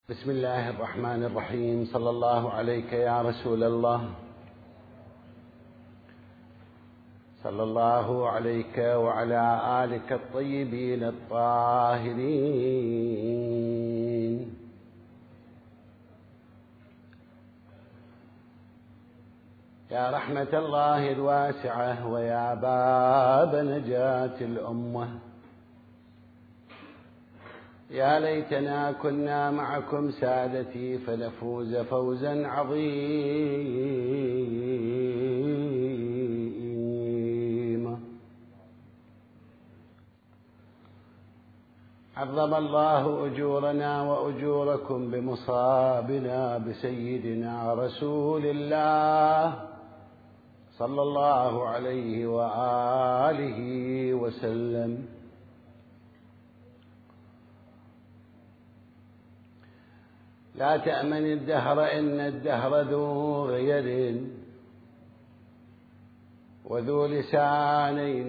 بسم الله الرحمن الرحيم. صلى الله عليك يا رسول الله، صلى الله عليك وعلى آلك الطيبين الطاهرين. يا رحمة الله الواسعة ويا باب نجاة الأمة، يا ليتنا كنا معكم سادتي فنفوز فوزا عظيما. عظم الله أجورنا وأجوركم بمصابنا بسيدنا رسول الله صلى الله عليه وآله وسلم. لا تأمن الدهر إن الدهر ذو غير وذو لسانين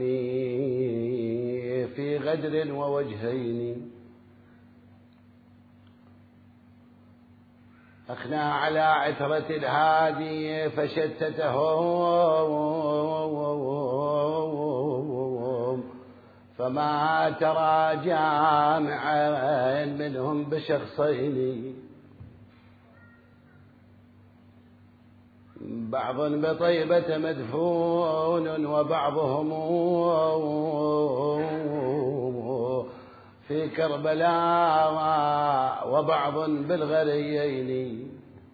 في غدر ووجهين. أخنى على عثرة الهادي فشتتهم، فما ترى جامعا منهم بشخصين. بعض بطيبة مدفون وبعضهم في كربلاء وبعض بالغريين.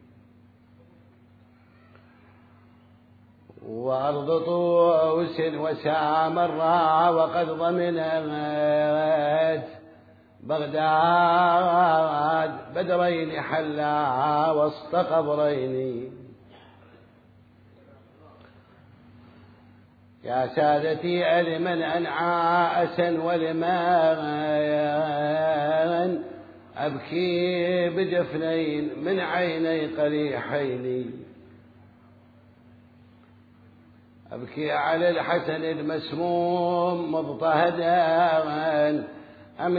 وأرض طوس وسامراء وقد ضمنت بغداد بدرين حلا وسط قبرين. يا سادتي ألمن أنعى أسا ولمن أبكي بجفنين من عيني قريحين. أبكي على الحسن المسموم مضطهدا أم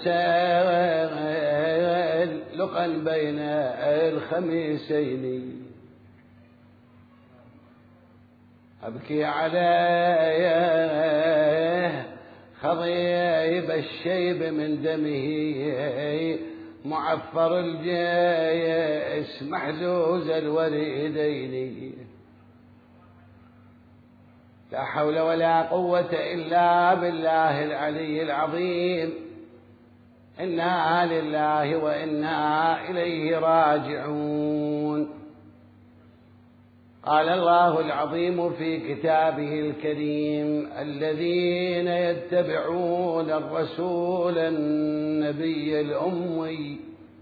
للحسين لقا بين الخميسين. أبكي عليه خضيب الشيب من دمه معفر الجيش محزوز الوريدين. لا حول ولا قوة إلا بالله العلي العظيم. إنا لله وإنا إليه راجعون. قال الله العظيم في كتابه الكريم: الذين يتبعون الرسول النبي الأمي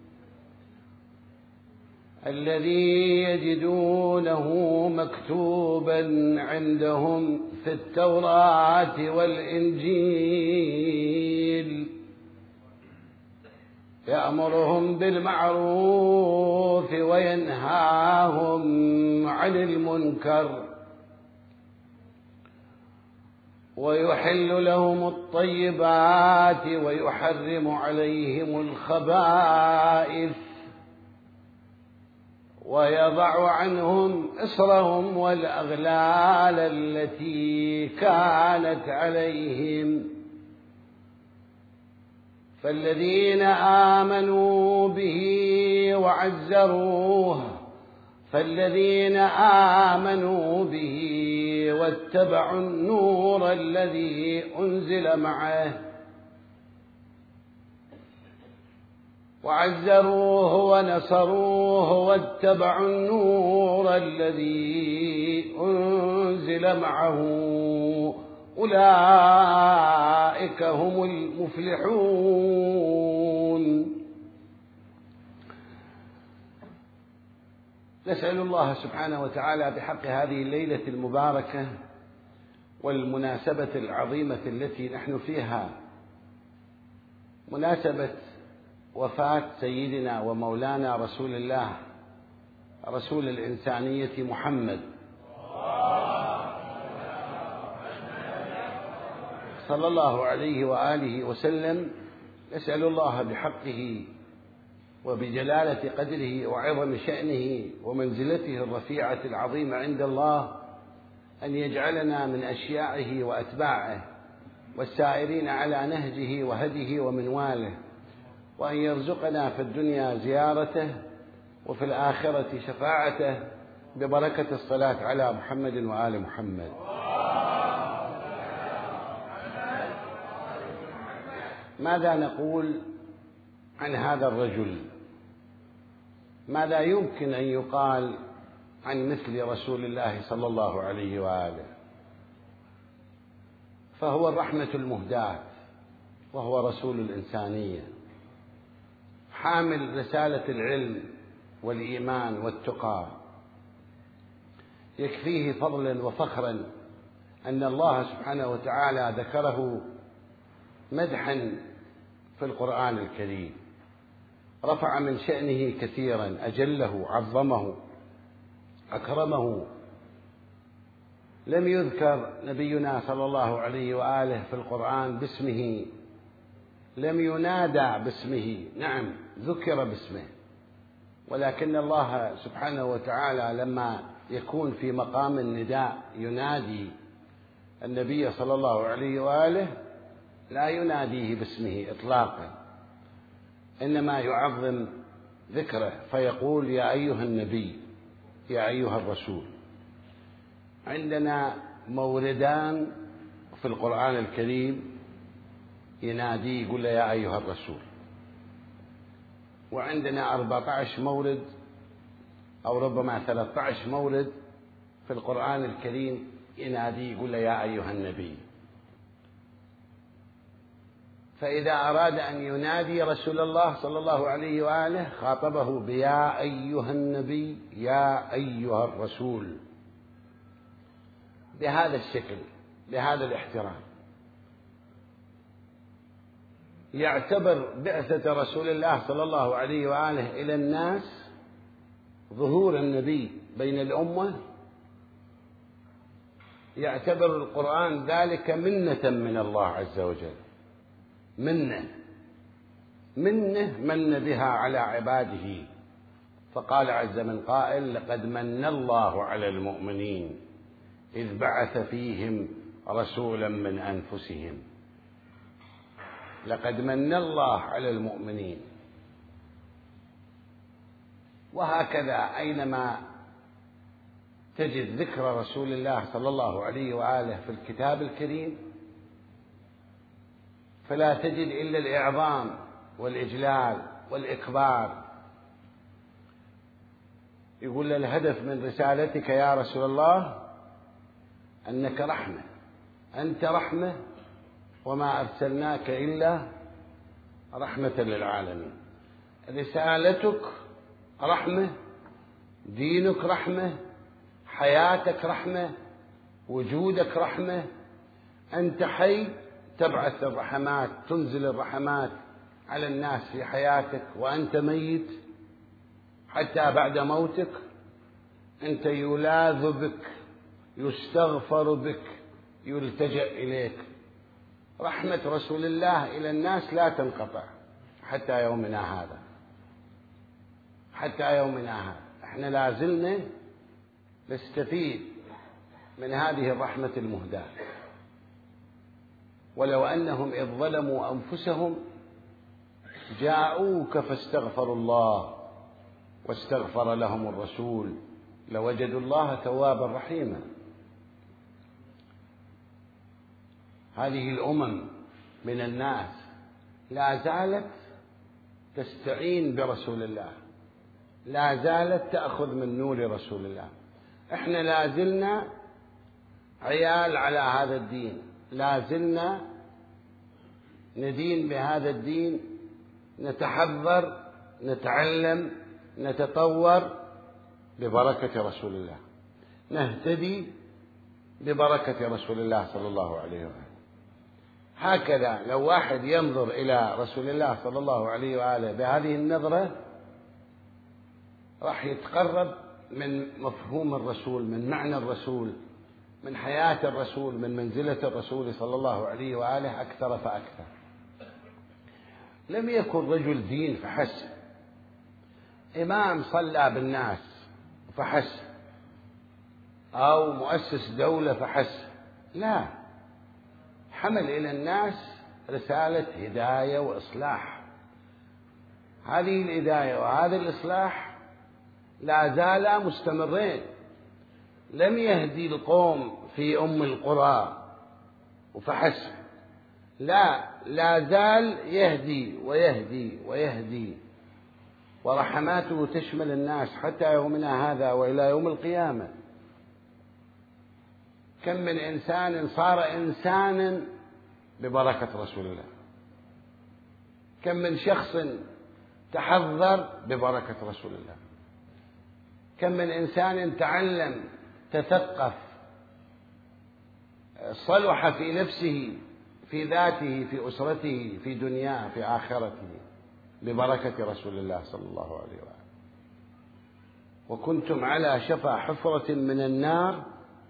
الذي يجدونه مكتوبا عندهم في التوراة والإنجيل يأمرهم بالمعروف وينهاهم عن المنكر ويحل لهم الطيبات ويحرم عليهم الخبائث ويضع عنهم إصرهم والأغلال التي كانت عليهم. فالذين آمنوا به وعزروه واتبعوا النور الذي أنزل معه وعزروه ونصروه واتبعوا النور الذي أنزل معه أولئك هم المفلحون. نسأل الله سبحانه وتعالى بحق هذه الليلة المباركة والمناسبة العظيمة التي نحن فيها، مناسبة وفاة سيدنا ومولانا رسول الله رسول الإنسانية محمد صلى الله عليه وآله وسلم. نسأل الله بحقه وبجلالة قدره وعظم شأنه ومنزلته الرفيعة العظيمة عند الله أن يجعلنا من أشياعه وأتباعه والسائرين على نهجه وهديه ومنواله، وأن يرزقنا في الدنيا زيارته وفي الآخرة شفاعته ببركة الصلاة على محمد وآل محمد. ماذا نقول عن هذا الرجل؟ ماذا يمكن أن يقال عن مثل رسول الله صلى الله عليه وآله؟ فهو الرحمة المهداة، وهو رسول الإنسانية، حامل رسالة العلم والإيمان والتقى. يكفيه فضلا وفخرا أن الله سبحانه وتعالى ذكره مدحا في القرآن الكريم، رفع من شأنه كثيرا، أجله، عظمه، أكرمه. لم يذكر نبينا صلى الله عليه وآله في القرآن باسمه، لم ينادى باسمه، نعم ذكر باسمه، ولكن الله سبحانه وتعالى لما يكون في مقام النداء ينادي النبي صلى الله عليه وآله لا يناديه باسمه إطلاقا، إنما يعظم ذكره فيقول يا أيها النبي، يا أيها الرسول. عندنا موردان في القرآن الكريم ينادي يقول له يا أيها الرسول، وعندنا 14 مورد أو ربما 13 مورد في القرآن الكريم ينادي يقول له يا أيها النبي. فإذا أراد أن ينادي رسول الله صلى الله عليه وآله خاطبه بيا أيها النبي، يا أيها الرسول، بهذا الشكل، بهذا الاحترام. يعتبر بعثة رسول الله صلى الله عليه وآله إلى الناس ظهور النبي بين الأمة، يعتبر القرآن ذلك منة من الله عز وجل، منة من بها على عباده. فقال عز من قائل لقد من الله على المؤمنين إذ بعث فيهم رسولا من أنفسهم. لقد من الله على المؤمنين. وهكذا أينما تجد ذكر رسول الله صلى الله عليه وآله في الكتاب الكريم فلا تجد إلا الإعظام والإجلال والإكبار. يقول الهدف من رسالتك يا رسول الله أنك رحمة، أنت رحمة وما أرسلناك إلا رحمة للعالمين. رسالتك رحمة، دينك رحمة، حياتك رحمة، وجودك رحمة. أنت حي تبعث الرحمات، تنزل الرحمات على الناس في حياتك، وأنت ميت حتى بعد موتك أنت يلاذ بك، يستغفر بك، يلتجأ إليك. رحمة رسول الله إلى الناس لا تنقطع حتى يومنا هذا، حتى يومنا هذا احنا لازلنا نستفيد من هذه الرحمة المهداة. ولو أنهم إذ ظلموا أنفسهم جاءوك فاستغفروا الله واستغفر لهم الرسول لوجدوا الله توابا رحيما. هذه الأمم من الناس لا زالت تستعين برسول الله، لا زالت تأخذ من نور رسول الله. احنا لا زلنا عيال على هذا الدين، لا زلنا ندين بهذا الدين، نتحذر، نتعلم، نتطور ببركة رسول الله، نهتدي ببركة رسول الله صلى الله عليه وآله. هكذا لو واحد ينظر إلى رسول الله صلى الله عليه وآله بهذه النظرة راح يتقرب من مفهوم الرسول، من معنى الرسول، من حياة الرسول، من منزلة الرسول صلى الله عليه وآله أكثر فأكثر. لم يكن رجل دين فحسب، إمام صلى بالناس فحسب، أو مؤسس دولة فحسب، لا، حمل إلى الناس رسالة هداية وإصلاح. هذه الهداية وهذا الإصلاح لا زالا مستمرين. لم يهدي القوم في أم القرى وفحسب، لا زال يهدي ويهدي ويهدي، ورحماته تشمل الناس حتى يومنا هذا وإلى يوم القيامة. كم من إنسان صار إنسانا ببركة رسول الله، كم من شخص تحضر ببركة رسول الله، كم من إنسان تعلم تثقف صلح في نفسه في ذاته في أسرته في دنياه في آخرته ببركة رسول الله صلى الله عليه وآله. وكنتم على شفا حفرة من النار،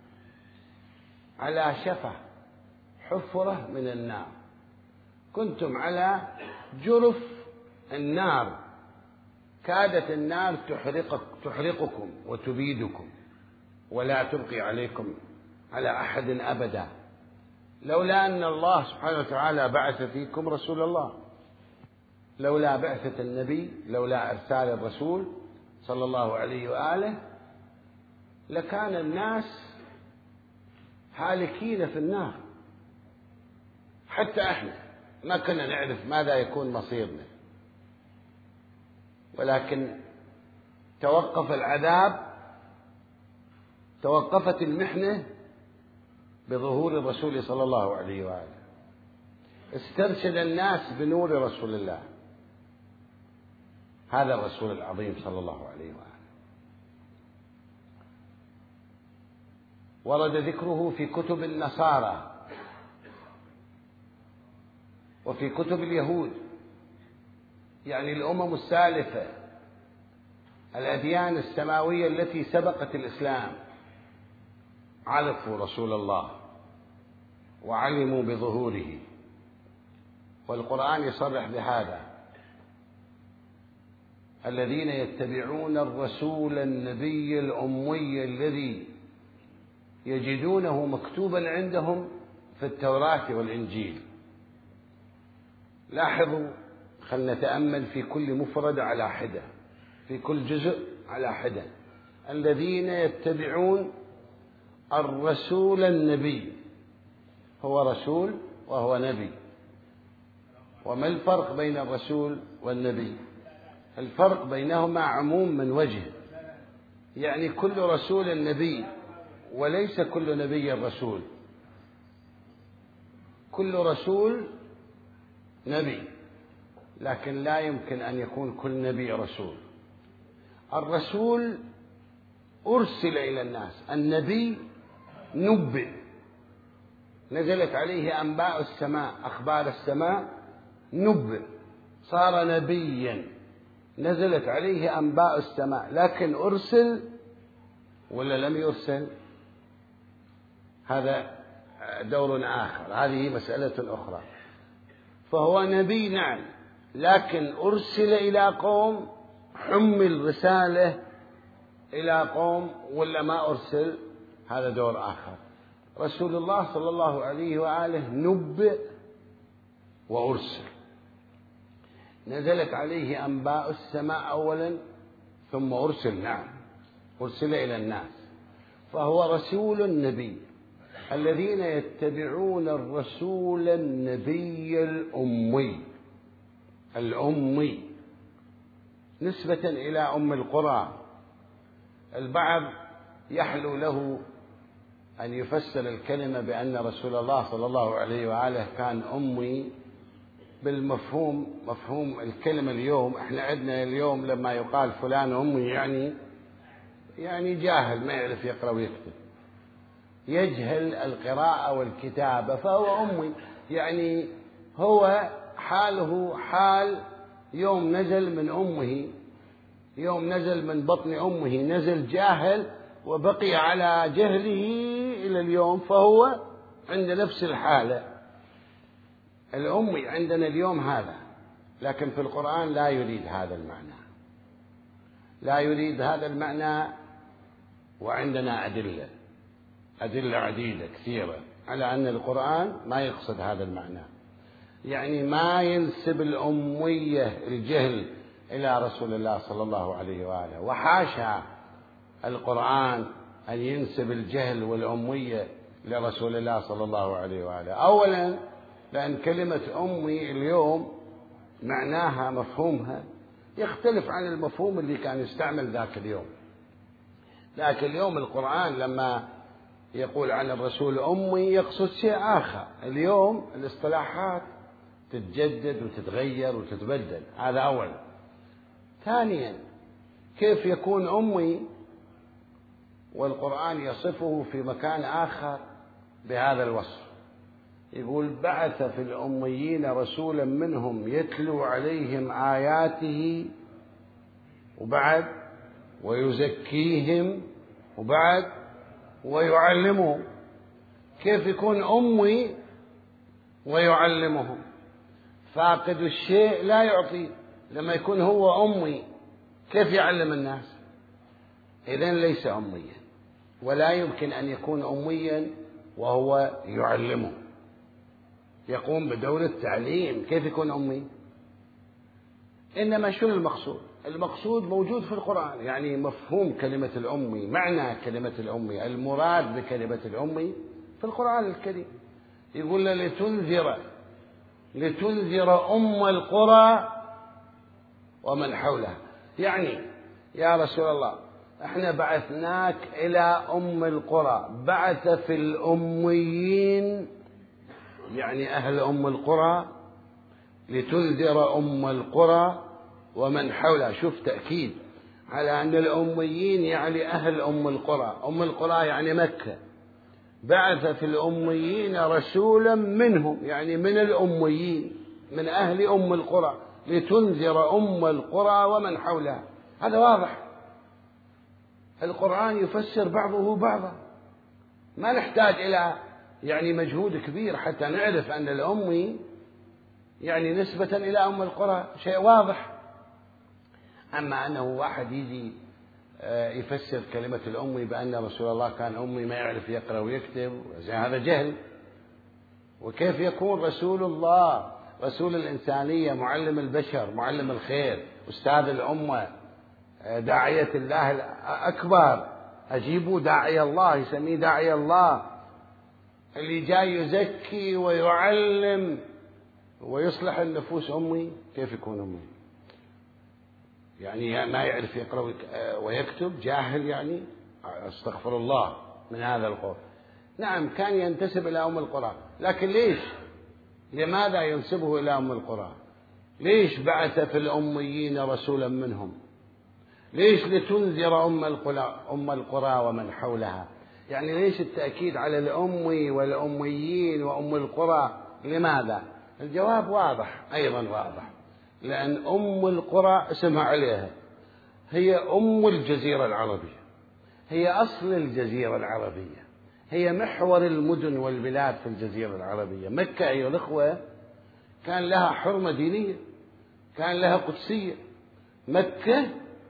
على شفا حفرة من النار، كنتم على جرف النار، كادت النار تحرقكم وتبيدكم ولا تبقي عليكم على أحد أبدا، لولا أن الله سبحانه وتعالى بعث فيكم رسول الله، لولا بعثة النبي، لولا إرسال الرسول صلى الله عليه وآله، لكان الناس هالكين في النار. حتى احنا ما كنا نعرف ماذا يكون مصيرنا، ولكن توقف العذاب، توقفت المحنة بظهور الرسول صلى الله عليه وآله. استرشد الناس بنور رسول الله، هذا الرسول العظيم صلى الله عليه وآله. ورد ذكره في كتب النصارى وفي كتب اليهود، يعني الأمم السالفة، الأديان السماوية التي سبقت الإسلام، عرفوا رسول الله وعلموا بظهوره، والقرآن يصرح بهذا: الذين يتبعون الرسول النبي الأمي الذي يجدونه مكتوبا عندهم في التوراة والإنجيل. لاحظوا، خلنا نتأمل في كل مفرد على حدة، في كل جزء على حدة. الذين يتبعون الرسول النبي، هو رسول وهو نبي. وما الفرق بين الرسول والنبي؟ الفرق بينهما عموم من وجه، يعني كل رسول نبي وليس كل نبي رسول. كل رسول نبي، لكن لا يمكن أن يكون كل نبي رسول. الرسول أرسل إلى الناس، النبي نبئ، نزلت عليه أنباء السماء، أخبار السماء، نبئ، صار نبيا، نزلت عليه أنباء السماء. لكن أرسل ولا لم يرسل؟ هذا دور آخر، هذه مسألة أخرى. فهو نبي نعم، لكن أرسل إلى قوم، حمل رسالة إلى قوم ولا ما أرسل؟ هذا دور آخر. رسول الله صلى الله عليه وآله نبئ وأرسل، نزلت عليه أنباء السماء أولا ثم أرسل، نعم أرسل إلى الناس، فهو رسول النبي. الذين يتبعون الرسول النبي الأمي، الأمي نسبة إلى أم القرى. البعض يحلو له أن يفسر الكلمة بأن رسول الله صلى الله عليه وآله كان أمي بالمفهوم، مفهوم الكلمة اليوم. احنا عندنا اليوم لما يقال فلان أمي يعني جاهل، ما يعرف يقرأ ويكتب، يجهل القراءة والكتابة، فهو أمي. يعني هو حاله حال يوم نزل من أمه، يوم نزل من بطن أمه، نزل جاهل وبقي على جهله إلى اليوم، فهو عند نفس الحالة. الأمي عندنا اليوم هذا، لكن في القرآن لا يريد هذا المعنى. لا يريد هذا المعنى، وعندنا أدلة عديدة كثيرة على أن القرآن ما يقصد هذا المعنى، يعني ما ينسب الأمية الجهل إلى رسول الله صلى الله عليه وآله، وحاشا القرآن أن ينسب الجهل والأمية لرسول الله صلى الله عليه وآله. أولا لأن كلمة أمي اليوم معناها مفهومها يختلف عن المفهوم اللي كان يستعمل ذاك اليوم. لكن اليوم القرآن لما يقول عن الرسول أمي يقصد شيء آخر. اليوم الاصطلاحات تتجدد وتتغير وتتبدل، هذا أولا. ثانيا كيف يكون أمي والقرآن يصفه في مكان آخر بهذا الوصف؟ يقول بعث في الأميين رسولا منهم يتلو عليهم آياته، وبعد ويزكيهم، وبعد ويعلمهم. كيف يكون أمي ويعلمهم؟ فاقد الشيء لا يعطي. لما يكون هو أمي كيف يعلم الناس؟ إذن ليس أميا، ولا يمكن أن يكون أميا وهو يعلمه، يقوم بدور التعليم. كيف يكون أمي؟ إنما شنو المقصود؟ المقصود موجود في القرآن، يعني مفهوم كلمة الأمي، معنى كلمة الأمي، المراد بكلمة الأمي في القرآن الكريم. يقول لتنذر أم القرى ومن حولها. يعني يا رسول الله احنا بعثناك إلى أم القرى، بعث في الأميين يعني أهل أم القرى، لتنذر أم القرى ومن حولها. شوف تأكيد على أن الأميين يعني أهل أم القرى. أم القرى يعني مكة. بعث في الأميين رسولا منهم، يعني من الأميين، من أهل أم القرى، لتنذر أم القرى ومن حولها. هذا واضح. القرآن يفسر بعضه بعضا، ما نحتاج إلى يعني مجهود كبير حتى نعرف أن الأمي يعني نسبة إلى أم القرى، شيء واضح. أما أنه واحد يجي يفسر كلمة الأمي بأن رسول الله كان أمي ما يعرف يقرأ ويكتب، هذا جهل. وكيف يكون رسول الله رسول الإنسانية، معلم البشر، معلم الخير، أستاذ الأمة، داعية الله الأكبر، أجيبوا داعي الله، يسميه داعي الله، اللي جاي يزكي ويعلم ويصلح النفوس، أمي؟ كيف يكون أمي؟ يعني ما يعرف يقرأ ويكتب، جاهل يعني؟ استغفر الله من هذا القول. نعم كان ينتسب إلى أم القرى، لكن ليش؟ لماذا ينسبه إلى أم القرى؟ ليش بعث في الأميين رسولا منهم؟ ليش لتنذر أم القرى ومن حولها؟ يعني ليش التأكيد على الأمي والأميين وأم القرى؟ لماذا؟ الجواب واضح، أيضا واضح، لأن أم القرى اسمها عليها، هي أم الجزيرة العربية، هي أصل الجزيرة العربية، هي محور المدن والبلاد في الجزيرة العربية. مكة أيها الأخوة كان لها حرمة دينية، كان لها قدسية. مكة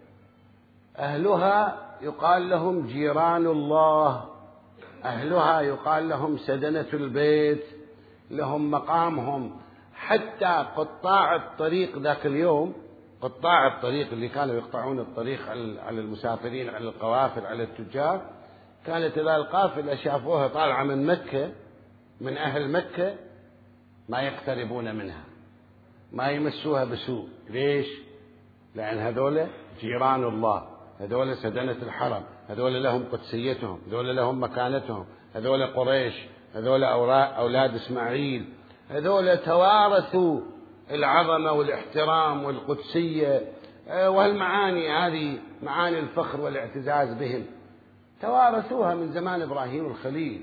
أهلها يقال لهم جيران الله، أهلها يقال لهم سدنة البيت، لهم مقامهم. حتى قطاع الطريق ذاك اليوم، قطاع الطريق اللي كانوا يقطعون الطريق على المسافرين، على القوافل، على التجار، كانت إذا القافلة شافوها طالعة من مكة، من أهل مكة، ما يقتربون منها، ما يمسوها بسوء. ليش؟ لأن هذول جيران الله، هذول سدنة الحرم، هذول لهم قدسيتهم، هذول لهم مكانتهم، هذول قريش، هذول أولاد إسماعيل، هذول توارثوا العظمة والاحترام والقدسية والمعاني هذه، معاني الفخر والاعتزاز بهم، توارثوها من زمان إبراهيم الخليل.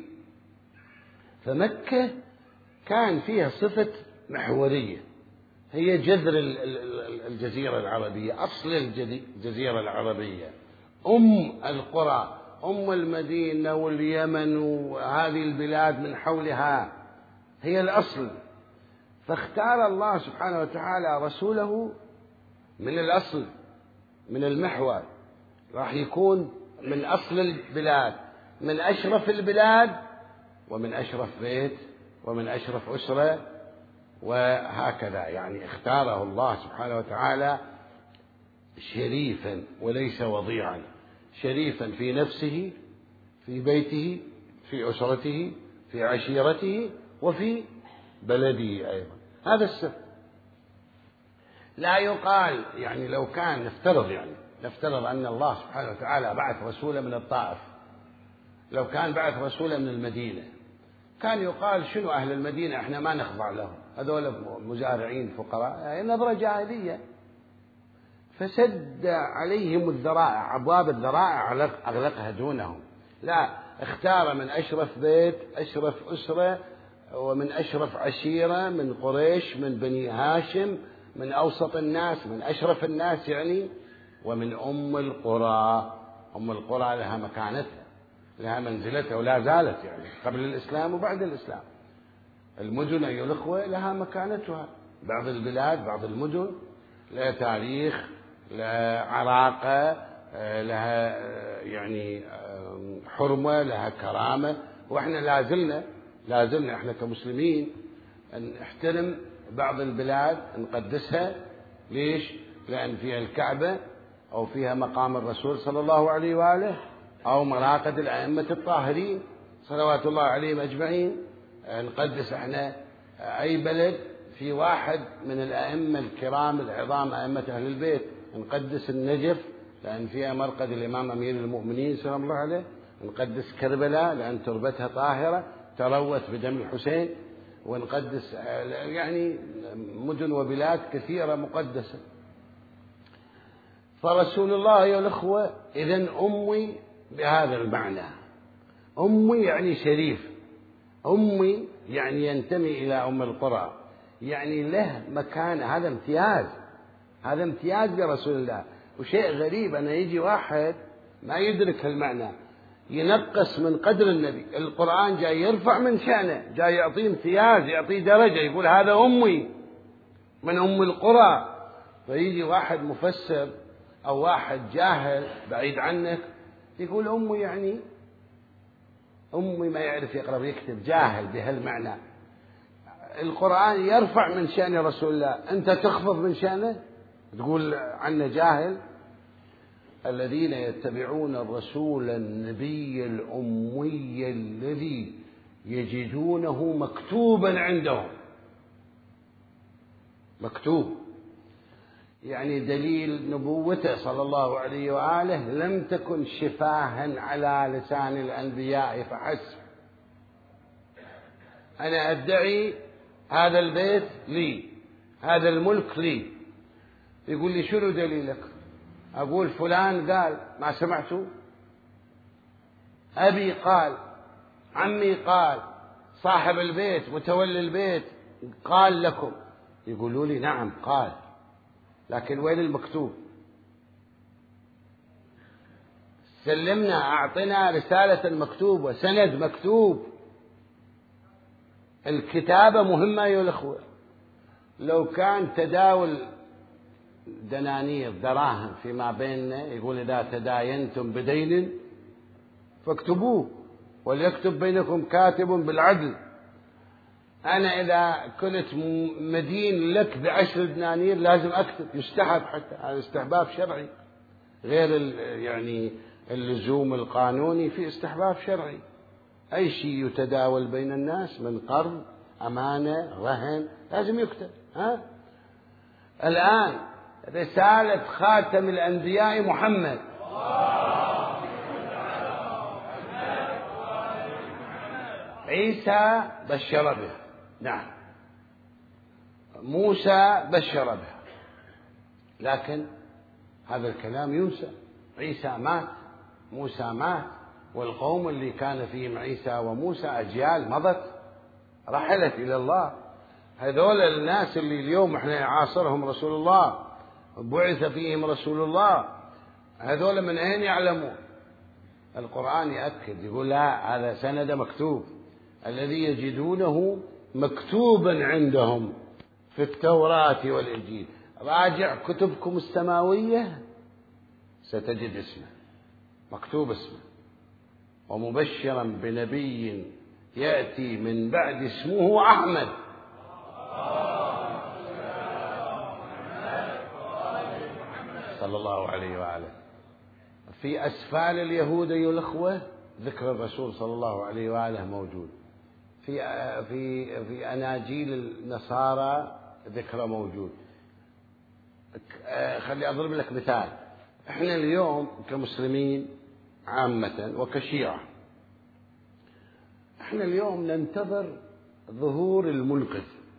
فمكة كان فيها صفة محورية، هي جذر الجزيرة العربية، أصل الجزيرة العربية، أم القرى، أم المدينة واليمن وهذه البلاد من حولها، هي الأصل. فاختار الله سبحانه وتعالى رسوله من الأصل، من المحور، راح يكون من أصل البلاد، من أشرف البلاد، ومن أشرف بيت، ومن أشرف أسرة، وهكذا. يعني اختاره الله سبحانه وتعالى شريفا وليس وضيعا، شريفا في نفسه، في بيته، في أسرته، في عشيرته، وفي بلده أيضا. هذا السر. لا يقال يعني لو كان نفترض أن الله سبحانه وتعالى بعث رسولا من الطائف، لو كان بعث رسولا من المدينة، كان يقال شنو أهل المدينة إحنا ما نخضع لهم، هذول مزارعين فقراء، نظرة جاهلية. فسد عليهم الذرائع، أبواب الذرائع أغلقها دونهم. لا، اختار من أشرف بيت، أشرف أسرة، ومن أشرف عشيرة، من قريش، من بني هاشم، من أوسط الناس، من أشرف الناس يعني، ومن أم القرى. أم القرى لها مكانتها، لها منزلتها، ولا زالت يعني قبل الإسلام وبعد الإسلام. المدن أيها الأخوة لها مكانتها، بعض البلاد، بعض المدن لها تاريخ، لها عراقة، لها يعني حرمة، لها كرامة. وإحنا لازلنا إحنا كمسلمين نحترم بعض البلاد، نقدسها. ليش؟ لأن فيها الكعبة، أو فيها مقام الرسول صلى الله عليه وآله، أو مراقد الأئمة الطاهرين صلوات الله عليهم أجمعين. نقدس إحنا أي بلد في واحد من الأئمة الكرام العظام، أئمة أهل البيت. نقدس النجف لأن فيها مرقد الإمام أمير المؤمنين سلام الله عليه. نقدس كربلاء لأن تربتها طاهرة تروت بدم الحسين. ونقدس يعني مدن وبلاد كثيرة مقدسة. فرسول الله يا الأخوة إذن أمي بهذا المعنى. أمي يعني شريف، أمي يعني ينتمي إلى أم القرى، يعني له مكان. هذا امتياز برسول الله. وشيء غريب أن يجي واحد ما يدرك المعنى ينقص من قدر النبي. القرآن جاي يرفع من شأنه، جاي يعطيه امتياز، يعطيه درجة، يقول هذا أمي من أم القرى. فيجي واحد مفسر أو واحد جاهل بعيد عنك يقول أمي يعني أمي ما يعرف يقرأ ويكتب، جاهل بهالمعنى. القرآن يرفع من شأن رسول الله، أنت تخفض من شأنه تقول عنه جاهل. الذين يتبعون الرسول النبي الأمي الذي يجدونه مكتوبا عندهم. مكتوب يعني دليل نبوته صلى الله عليه وآله لم تكن شفاها على لسان الأنبياء فحسب. أنا أدعي هذا البيت لي، هذا الملك لي. يقول لي شنو دليلك؟ أقول فلان قال، ما سمعتوا؟ أبي قال، عمي قال، صاحب البيت متولي البيت قال لكم. يقولوا لي نعم قال، لكن وين المكتوب؟ سلمنا، أعطنا رسالة مكتوبة، سند مكتوب. الكتابة مهمة يا الأخوة. لو كان تداول دنانير دراهم فيما بيننا، يقول إذا تداينتم بدين فاكتبوه وليكتب بينكم كاتب بالعدل. أنا إذا كنت مدين لك ب10 دنانير لازم أكتب، يستحب، حتى هذا استحباب شرعي غير يعني اللزوم القانوني، في استحباب شرعي. أي شيء يتداول بين الناس من قرض، أمانة، رهن، لازم يكتب. الآن رسالة خاتم الأنبياء محمد عيسى بشر به، نعم، موسى بشر به، لكن هذا الكلام ينسى. عيسى مات، موسى مات، والقوم اللي كان فيهم عيسى وموسى أجيال مضت رحلت إلى الله. هذول الناس اللي اليوم احنا نعاصرهم رسول الله، بعث فيهم رسول الله، هذول من أين يعلمون؟ القرآن يأكد، يقول لا، هذا سند مكتوب، الذي يجدونه مكتوبا عندهم في التوراة والإنجيل. راجع كتبكم السماوية ستجد اسمه. مكتوب اسمه، ومبشرا بنبي يأتي من بعد اسمه أحمد. صلى الله عليه وآله. في أسفال اليهود أيها الأخوة ذكر الرسول صلى الله عليه وآله موجود، في أناجيل النصارى ذكره موجود. خلي أضرب لك مثال. احنا اليوم كمسلمين عامة وكشيعة، احنا اليوم ننتظر ظهور المنقذ،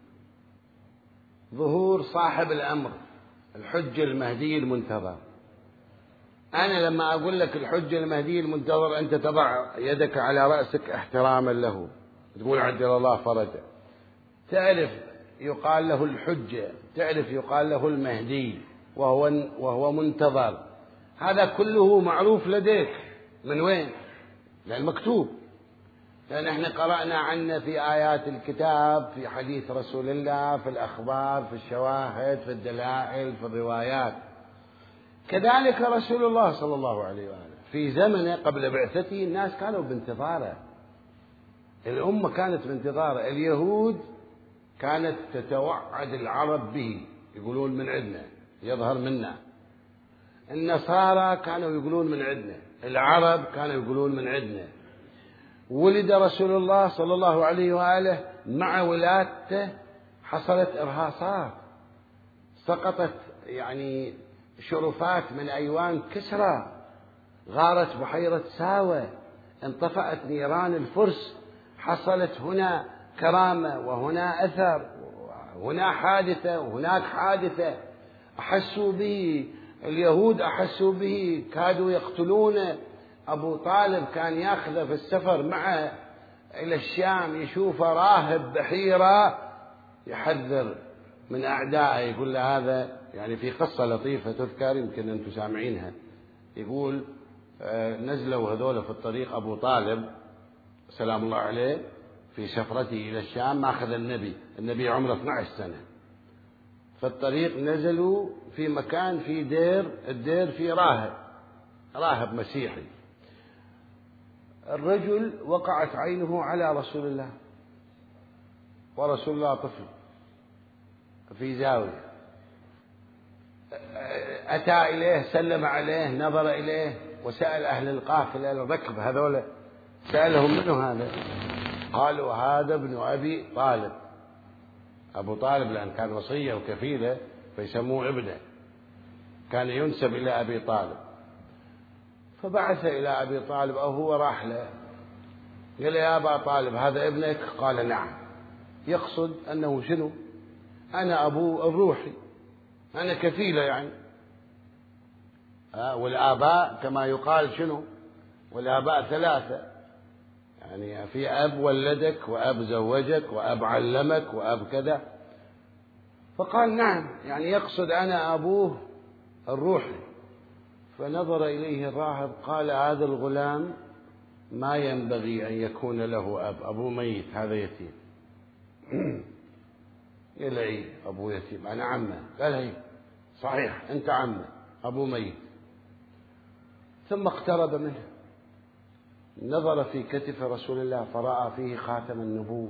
ظهور صاحب الأمر، الحجة المهدي المنتظر. أنا لما أقول لك الحجة المهدي المنتظر أنت تضع يدك على رأسك احتراما له، تقول عجل الله فرجه. تعرف يقال له الحجة، تعرف يقال له المهدي، وهو منتظر. هذا كله معروف لديك. من وين؟ لأن مكتوب، لأن احنا قرأنا عنه في آيات الكتاب، في حديث رسول الله، في الأخبار، في الشواهد، في الدلائل، في الروايات. كذلك رسول الله صلى الله عليه وآله في زمنه قبل بعثته الناس كانوا بانتظاره، الأمة كانت بانتظاره. اليهود كانت تتوعد العرب به، يقولون من عندنا، يظهر منا. النصارى كانوا يقولون من عندنا، العرب كانوا يقولون من عندنا. ولد رسول الله صلى الله عليه وآله، مع ولادته حصلت إرهاصات، سقطت يعني شرفات من أيوان كسرى، غارت بحيرة ساوة، انطفأت نيران الفرس، حصلت هنا كرامة وهنا أثر، هنا حادثة وهناك حادثة. أحسوا به اليهود، أحسوا به، كادوا يقتلونه. أبو طالب كان ياخذه في السفر معه إلى الشام، يشوفه راهب بحيرة، يحذر من أعدائه، يقول له هذا. يعني في قصة لطيفة تذكر، يمكن أنتم سامعينها، يقول نزلوا هذول في الطريق أبو طالب سلام الله عليه في سفرته إلى الشام، ماخذ النبي عمره 12 سنة. في الطريق نزلوا في مكان في دير، الدير فيه راهب مسيحي. الرجل وقعت عينه على رسول الله، ورسول الله طفل في زاوية. أتى إليه، سلم عليه، نظر إليه، وسأل أهل القافلة الركب هذول، سألهم منه هذا؟ قالوا هذا ابن أبي طالب. أبو طالب لأن كان وصية وكفيلة فيسموه ابنه، كان ينسب إلى أبي طالب. فبعث إلى أبي طالب، أو هو راح له، قال يا أبا طالب هذا ابنك؟ قال نعم. يقصد أنه شنو؟ أنا أبوه الروحي، أنا كفيلة يعني. والآباء كما يقال شنو؟ والآباء 3، يعني في أب ولدك، وأب زوجك، وأب علمك، وأب كذا. فقال نعم، يعني يقصد أنا أبوه الروحي. فنظر إليه الراهب، قال هذا الغلام ما ينبغي أن يكون له أب، أبوه ميت، هذا يتيم. قال إيه أبوه يتيم؟ أنا عمه. قال هي صحيح أنت عمه، أبوه ميت. ثم اقترب منه، نظر في كتف رسول الله فرأى فيه خاتم النبوة،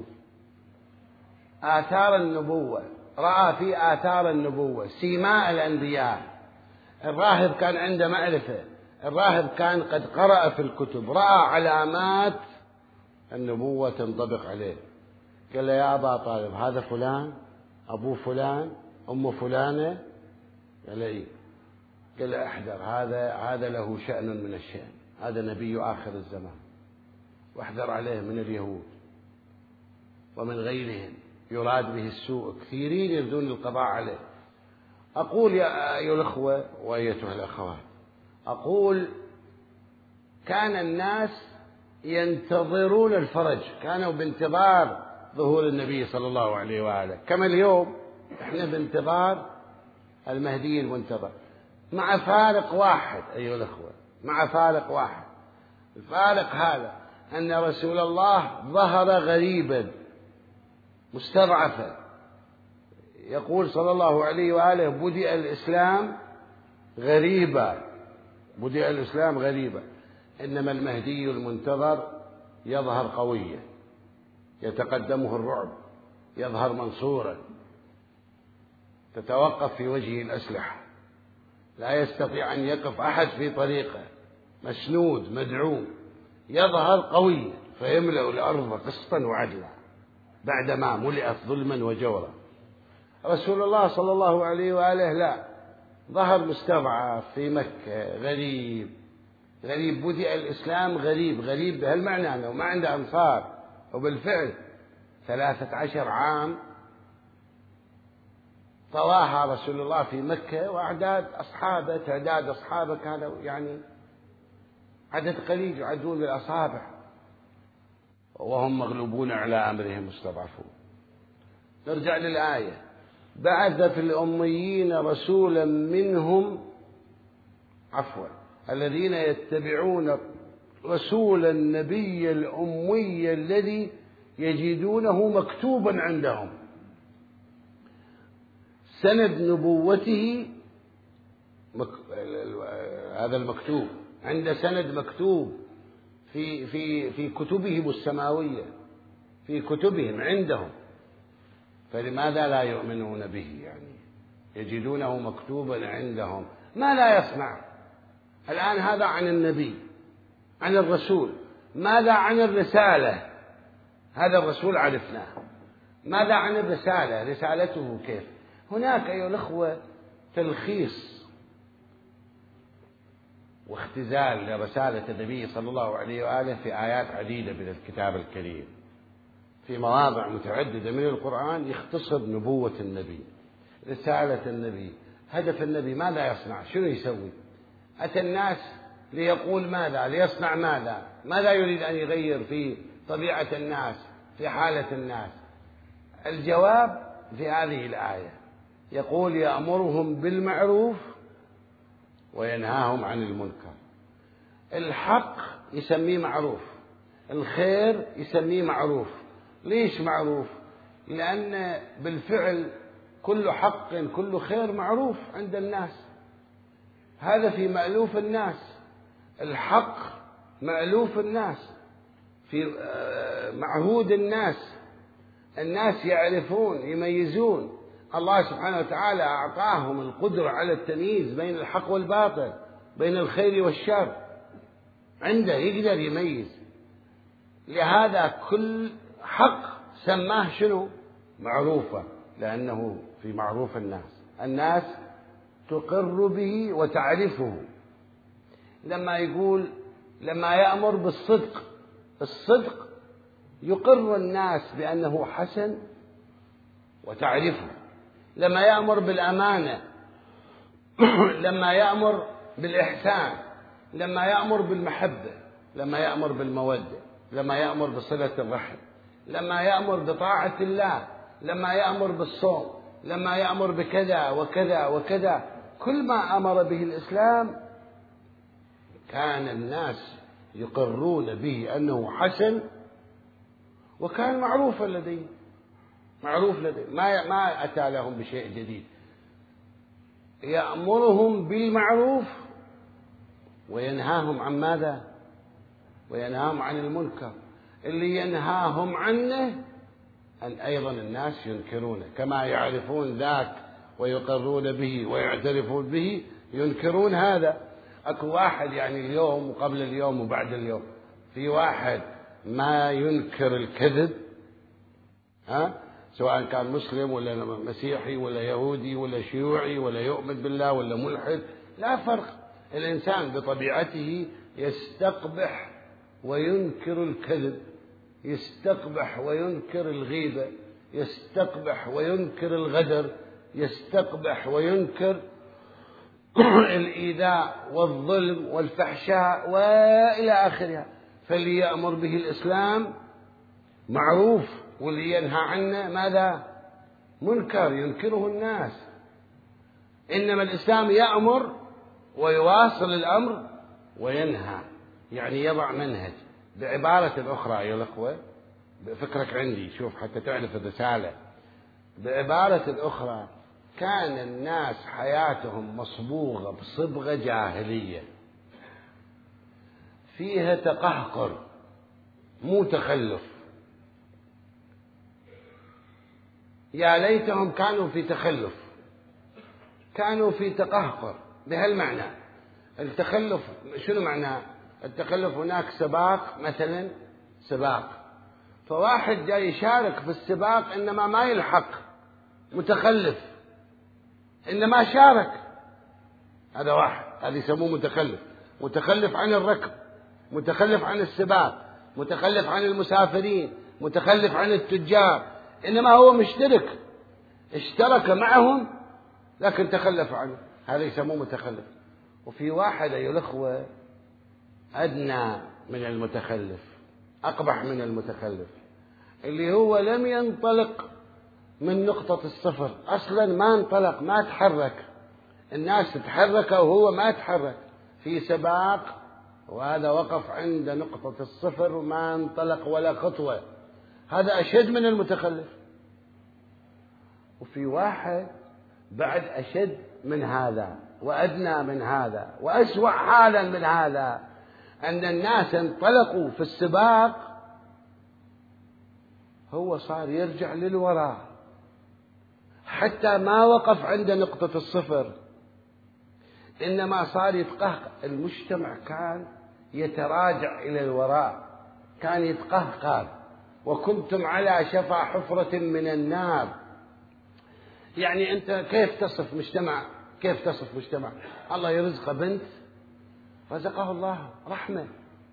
آثار النبوة، رأى فيه آثار النبوة، سيماء الأنبياء. الراهب كان عنده معرفة، الراهب كان قد قرأ في الكتب، رأى علامات النبوة تنطبق عليه. قال له يا أبا طالب هذا فلان، أبوه فلان، أمه فلانة؟ قال له إيه؟ قال له احذر، هذا له شأن من الشأن، هذا نبي آخر الزمان، واحذر عليه من اليهود ومن غيرهم، يراد به السوء، كثيرين يريدون القضاء عليه. أقول يا أيها الأخوة وأيتها الأخوات، أقول كان الناس ينتظرون الفرج، كانوا بانتظار ظهور النبي صلى الله عليه وآله، كما اليوم احنا بانتظار المهدي المنتظر، مع فارق واحد أيها الأخوة، مع فارق واحد. الفارق هذا أن رسول الله ظهر غريبا مستضعفا. يقول صلى الله عليه وآله بدأ الإسلام غريبا، بدأ الإسلام غريبا. إنما المهدي المنتظر يظهر قويا، يتقدمه الرعب، يظهر منصورا، تتوقف في وجهه الأسلحة، لا يستطيع أن يقف أحد في طريقه، مسنود مدعوم، يظهر قويا فيملأ الأرض قسطا وعدلا بعدما ملئت ظلما وجورا. رسول الله صلى الله عليه وآله لا، ظهر مستضعف في مكة، غريب بدأ الإسلام غريب بهالمعنى أنه ما عنده أنصار، وبالفعل 13 عام طواها رسول الله في مكة، وأعداد أصحابه كانوا يعني عدد قليل يعدون بالأصابع، وهم مغلوبون على أمرهم مستضعفون. نرجع للآية: بعث في الأميين رسولا منهم الذين يتبعون رسول النبي الأمي الذي يجدونه مكتوبا عندهم. سند نبوته هذا المكتوب، عند سند مكتوب في كتبهم السماوية، في كتبهم عندهم، فلماذا لا يؤمنون به؟ يعني يجدونه مكتوبا عندهم، ما لا يصنع الآن؟ هذا عن النبي، عن الرسول. ماذا عن الرسالة؟ هذا الرسول عرفناه. ماذا عن الرسالة؟ رسالته كيف؟ هناك أيها الأخوة تلخيص واختزال لرسالة النبي صلى الله عليه وآله في آيات عديدة من الكتاب الكريم، في مواضع متعددة من القرآن يختصر نبوة النبي، رسالة النبي، هدف النبي، ماذا يصنع، شنو يسوي، أتى الناس ليقول ماذا، ليصنع ماذا يريد أن يغير في طبيعة الناس، في حالة الناس. الجواب في هذه الآية، يقول: يأمرهم بالمعروف وينهاهم عن المنكر. الحق يسميه معروف، الخير يسميه معروف. ليش معروف؟ لأن بالفعل كل حق كل خير معروف عند الناس، هذا في مألوف الناس. الحق مألوف الناس، في معهود الناس يعرفون يميزون. الله سبحانه وتعالى أعطاهم القدرة على التمييز بين الحق والباطل، بين الخير والشر، عنده يقدر يميز. لهذا كل حق سماه شنو؟ معروفة، لأنه في معروف الناس تقر به وتعرفه. لما يأمر بالصدق، الصدق يقر الناس بأنه حسن وتعرفه. لما يأمر بالأمانة، لما يأمر بالإحسان، لما يأمر بالمحبة، لما يأمر بالمودة، لما يأمر بصلة الرحم، لما يأمر بطاعة الله، لما يأمر بالصوم، لما يأمر بكذا وكذا وكذا، كل ما أمر به الإسلام كان الناس يقرون به أنه حسن، وكان معروفا لديهم، ما أتى لهم بشيء جديد. يأمرهم بالمعروف وينهاهم عن ماذا؟ وينهاهم عن المنكر. اللي ينهاهم عنه أن أيضا الناس ينكرونه، كما يعرفون ذاك ويقرون به ويعترفون به، ينكرون هذا. أكو واحد يعني اليوم وقبل اليوم وبعد اليوم، في واحد ما ينكر الكذب، سواء كان مسلم ولا مسيحي ولا يهودي ولا شيوعي ولا يؤمن بالله ولا ملحد، لا فرق. الإنسان بطبيعته يستقبح وينكر الكذب، يستقبح وينكر الغيبة، يستقبح وينكر الغدر، يستقبح وينكر الإيذاء والظلم والفحشاء وإلى آخرها. فاللي يأمر به الإسلام معروف، واللي ينهى عنه ماذا؟ منكر ينكره الناس. إنما الإسلام يأمر ويواصل الأمر وينهى، يعني يضع منهج. بعبارة أخرى أيها الأخوة، بفكرك عندي شوف حتى تعرف الرسالة. بعبارة أخرى، كان الناس حياتهم مصبوغة بصبغة جاهلية، فيها تقهقر مو تخلف. يا ليتهم كانوا في تخلف، كانوا في تقهقر بهالمعنى. التخلف شنو معناه؟ التخلف هناك سباق مثلا، سباق، فواحد جاي يشارك في السباق إنما ما يلحق، متخلف، إنما شارك، هذا واحد، هذا يسموه متخلف. متخلف عن الركب، متخلف عن السباق، متخلف عن المسافرين، متخلف عن التجار، إنما هو مشترك، اشترك معهم لكن تخلف عنه، هذا يسموه متخلف. وفي واحد أيها الأخوة أدنى من المتخلف، أقبح من المتخلف، اللي هو لم ينطلق من نقطة الصفر، أصلا ما انطلق، ما تحرك، الناس تتحرك وهو ما تحرك، في سباق وهذا وقف عند نقطة الصفر وما انطلق ولا خطوة، هذا أشد من المتخلف. وفي واحد بعد أشد من هذا وأدنى من هذا وأسوأ حالا من هذا، أن الناس انطلقوا في السباق، هو صار يرجع للوراء حتى ما وقف عند نقطة الصفر، إنما صار يتقهقر. المجتمع كان يتراجع إلى الوراء، كان يتقهقر، وكنتم على شفا حفرة من النار. يعني أنت كيف تصف مجتمع؟ كيف تصف مجتمع؟ الله يرزق بنت رزقه الله رحمة،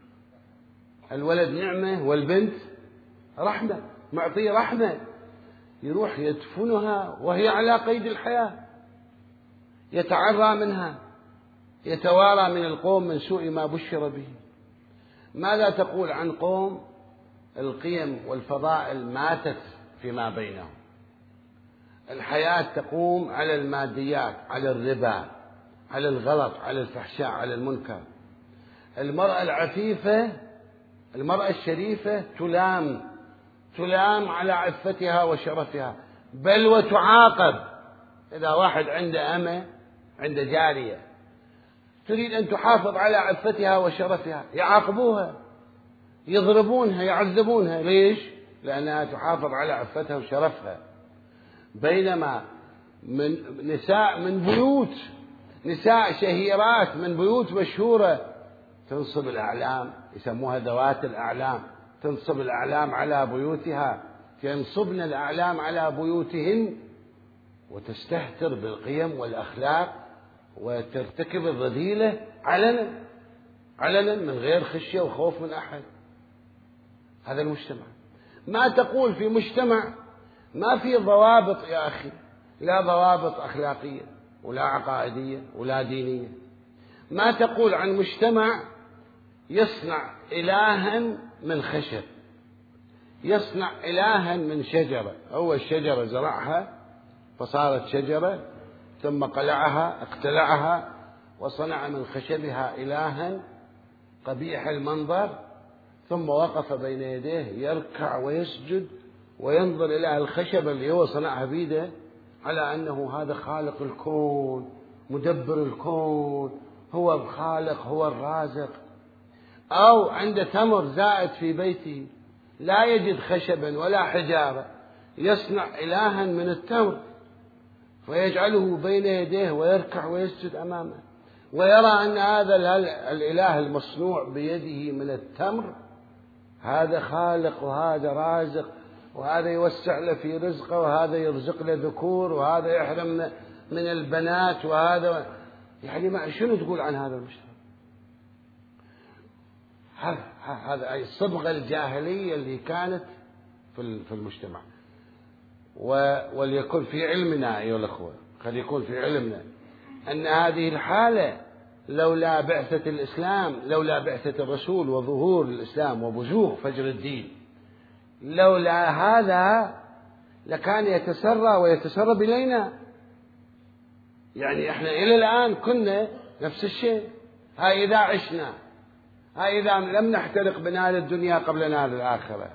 الولد نعمة والبنت رحمة، معطيه رحمة، يروح يدفنها وهي على قيد الحياة، يتعرى منها، يتوارى من القوم من سوء ما بشر به. ماذا تقول عن قوم القيم والفضائل ماتت فيما بينهم؟ الحياة تقوم على الماديات، على الربا، على الغلط، على الفحشاء، على المنكر. المرأة العفيفة، المرأة الشريفة تلام على عفتها وشرفها، بل وتعاقب. إذا واحد عنده أمة، عنده جارية، تريد أن تحافظ على عفتها وشرفها، يعاقبوها، يضربونها، يعذبونها. ليش؟ لأنها تحافظ على عفتها وشرفها. بينما من نساء من بيوت، نساء شهيرات من بيوت مشهورة، تنصب الأعلام، يسموها ذوات الأعلام، تنصب الأعلام على بيوتها، ينصبن الأعلام على بيوتهن، وتستهتر بالقيم والأخلاق وترتكب الرذيلة علنا من غير خشية وخوف من أحد. هذا المجتمع. ما تقول في مجتمع ما في ضوابط يا أخي، لا ضوابط أخلاقية ولا عقائدية ولا دينية. ما تقول عن مجتمع يصنع إلها من خشب، يصنع إلها من شجرة، هو الشجرة زرعها فصارت شجرة، ثم اقتلعها وصنع من خشبها إلها قبيح المنظر، ثم وقف بين يديه يركع ويسجد وينظر إلى الخشبة اللي هو صنعها بيده على أنه هذا خالق الكون، مدبر الكون، هو الخالق، هو الرازق. أو عند تمر زائد في بيته لا يجد خشبا ولا حجارة، يصنع إلها من التمر فيجعله بين يديه ويركع ويسجد أمامه، ويرى أن هذا الإله المصنوع بيده من التمر هذا خالق وهذا رازق، وهذا يوسع له في رزقه، وهذا يرزق له ذكور، وهذا يحرم من البنات، وهذا يعني شنو تقول عن هذا المجتمع؟ هذا الصبغة الجاهلية اللي كانت في المجتمع. وليكن في علمنا أيها الأخوة، قد يكون في علمنا أن هذه الحالة لولا بعثة الإسلام، لولا بعثة الرسول وظهور الإسلام وبزوغ فجر الدين، لولا هذا لكان يتسرى ويتسرب إلينا. يعني إحنا إلى الآن كنا نفس الشيء. هاي إذا عشنا، هاي إذا لم نحترق بنار الدنيا قبل نار الآخرة،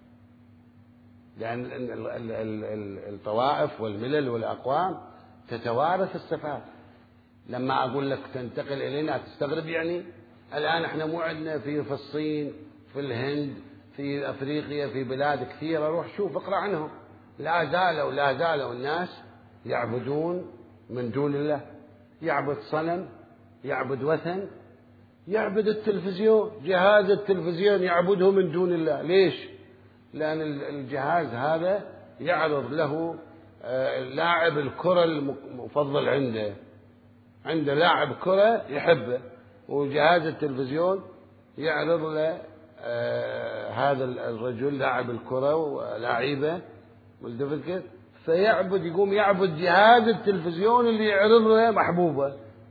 لأن الطوائف والملل والأقوام تتوارث الصفات. لما أقول لك تنتقل إلينا تستغرب، يعني الآن احنا مو عندنا في الصين، في الهند، في أفريقيا، في بلاد كثيرة، روح شوف اقرأ عنهم، لا زالوا الناس يعبدون من دون الله، يعبد صنم، يعبد وثن، يعبد التلفزيون، جهاز التلفزيون يعبده من دون الله. ليش؟ لأن الجهاز هذا يعرض له لاعب الكرة المفضل عنده لاعب كرة يحبه، وجهاز التلفزيون يعرض له هذا الرجل لاعب الكرة ولاعيبه ملتفت، يقوم يعبد جهاز التلفزيون اللي يعرض له محبوبه.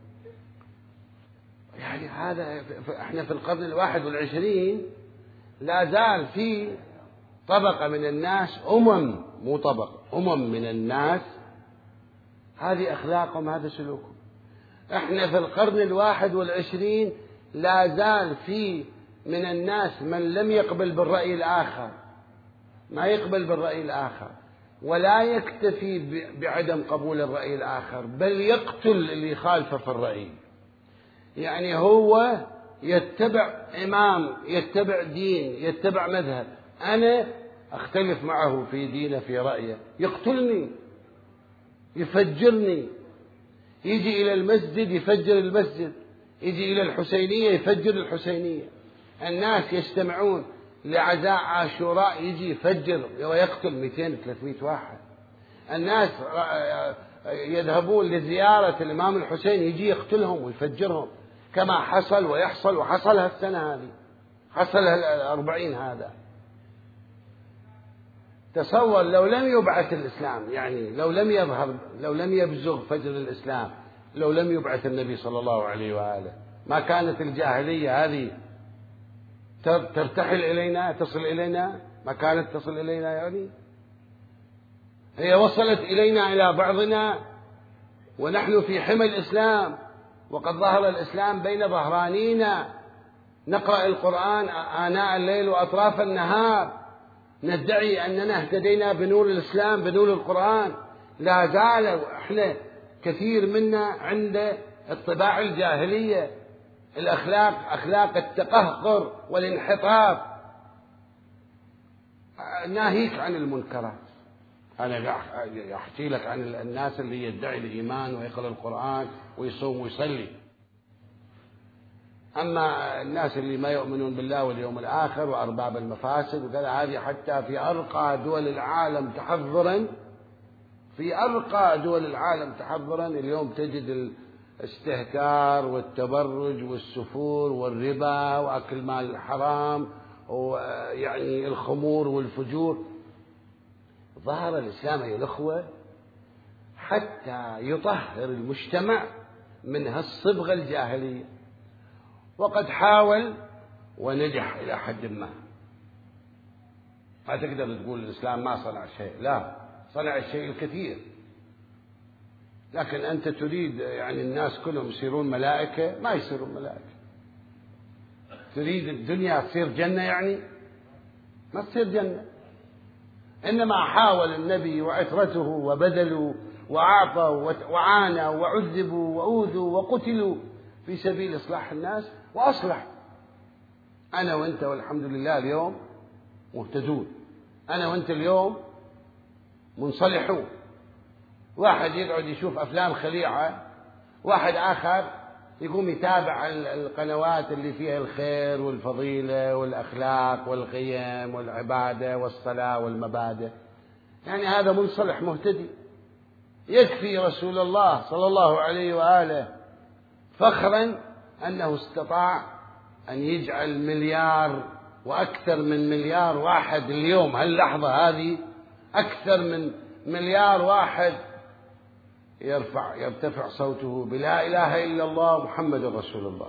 يعني هذا احنا في القرن 21 لا زال في طبقة من الناس، مو طبقة، من الناس هذه أخلاقهم، هذا سلوكهم. احنا في القرن 21 لا زال في من الناس من لم يقبل بالرأي الآخر، ما يقبل بالرأي الآخر، ولا يكتفي بعدم قبول الرأي الآخر، بل يقتل اللي يخالفه في الرأي. يعني هو يتبع إمام، يتبع دين، يتبع مذهب، أنا أختلف معه في دينه، في رأيه، يقتلني، يفجرني، يجي إلى المسجد يفجر المسجد، يجي إلى الحسينية يفجر الحسينية. الناس يجتمعون لعزاء عاشوراء يجي يفجر ويقتل 200-300 واحد. الناس يذهبون لزيارة الإمام الحسين يجي يقتلهم ويفجرهم، كما حصل ويحصل، وحصل هالسنة هذه، حصل 40 هذا. تصور لو لم يبعث الإسلام، يعني لو لم يبزغ فجر الإسلام، لو لم يبعث النبي صلى الله عليه وآله، ما كانت الجاهلية هذه ترتحل إلينا، تصل إلينا، ما كانت تصل إلينا. يعني هي وصلت إلينا إلى بعضنا ونحن في حمى الإسلام، وقد ظهر الإسلام بين ظهرانينا، نقرأ القرآن آناء الليل وأطراف النهار، ندعي أننا اهتدينا بنور الإسلام، بنور القرآن. لا زال احنا كثير منا عند الطباع الجاهلية، الأخلاق أخلاق التقهقر والانحطاط. ناهيك عن المنكرات، أنا أحكي لك عن الناس اللي يدعي الإيمان ويقرأ القرآن ويصوم ويصلي. أما الناس اللي ما يؤمنون بالله واليوم الآخر وأرباب المفاسد وكذا، هذه حتى في أرقى دول العالم تحضرا، اليوم تجد الاستهتار والتبرج والسفور والربا وأكل مال الحرام، ويعني الخمور والفجور. ظهر الإسلام أيها الأخوة حتى يطهر المجتمع من هالصبغة الجاهلية، وقد حاول ونجح إلى حد ما. ما تقدر تقول الإسلام ما صنع شيء، لا، صنع الشيء الكثير، لكن أنت تريد يعني الناس كلهم يصيرون ملائكة، ما يصيرون ملائكة. تريد الدنيا تصير جنة، يعني ما تصير جنة. إنما حاول النبي وعترته وبذلوا وأعطوا وعانوا وعذبوا وأوذوا وقتلوا في سبيل إصلاح الناس، وأصلح. أنا وأنت والحمد لله اليوم مهتدون، أنا وأنت اليوم منصلحون. واحد يقعد يشوف أفلام خليعة، واحد آخر يقوم يتابع القنوات اللي فيها الخير والفضيلة والأخلاق والقيم والعبادة والصلاة والمبادئ. يعني هذا منصلح مهتدي. يكفي رسول الله صلى الله عليه وآله فخرا أنه استطاع أن يجعل مليار وأكثر من مليار واحد اليوم، هاللحظة هذه أكثر من مليار واحد يرتفع صوته بلا إله إلا الله محمد رسول الله.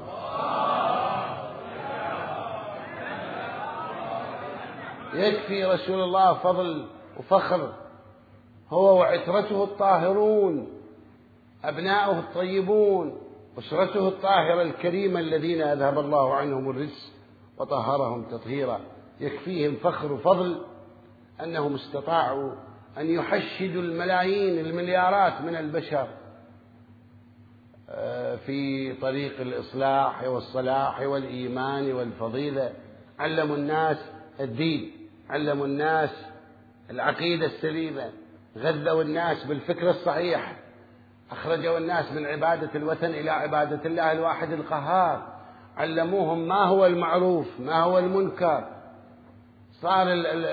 يكفي رسول الله فضل وفخر، هو وعترته الطاهرون، أبناؤه الطيبون، أسرته الطاهرة الكريمة الذين أذهب الله عنهم الرجس وطهرهم تطهيرا. يكفيهم فخر وفضل أنهم استطاعوا أن يحشدوا الملايين المليارات من البشر في طريق الإصلاح والصلاح والإيمان والفضيلة. علموا الناس الدين، علموا الناس العقيدة السليمة، غذوا الناس بالفكر الصحيح، أخرجوا الناس من عبادة الوثن إلى عبادة الله الواحد القهار، علموهم ما هو المعروف ما هو المنكر. صار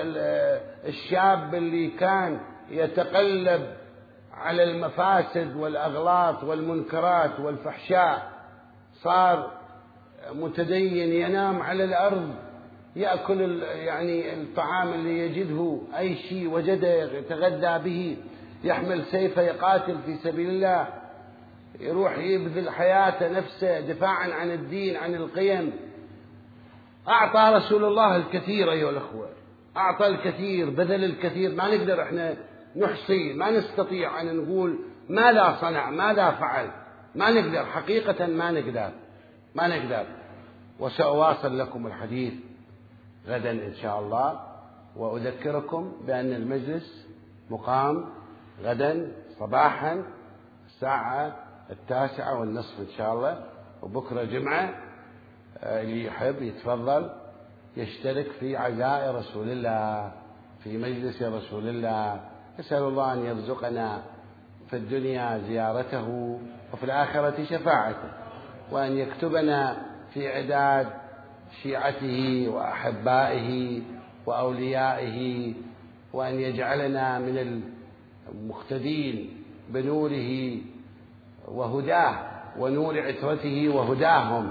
الشاب اللي كان يتقلب على المفاسد والأغلاط والمنكرات والفحشاء صار متدين، ينام على الأرض، يأكل يعني الطعام اللي يجده، أي شيء وجده يتغذى به، يحمل سيفه يقاتل في سبيل الله، يروح يبذل حياته نفسه دفاعا عن الدين عن القيم. أعطى رسول الله الكثير أيها الأخوة، أعطى الكثير، بذل الكثير، ما نقدر إحنا نحصي، ما نستطيع أن نقول ماذا صنع ماذا فعل، ما نقدر حقيقة، ما نقدر. وسأواصل لكم الحديث غدا إن شاء الله، وأذكركم بأن المجلس مقام غدا صباحا الساعة 9:30 إن شاء الله، وبكرة جمعة. اللي يحب يتفضل يشترك في عزاء رسول الله في مجلس رسول الله. نسأل الله أن يرزقنا في الدنيا زيارته وفي الآخرة شفاعته، وأن يكتبنا في عداد شيعته وأحبائه وأوليائه، وأن يجعلنا من المقتدين بنوره وهداه ونور عترته وهداهم،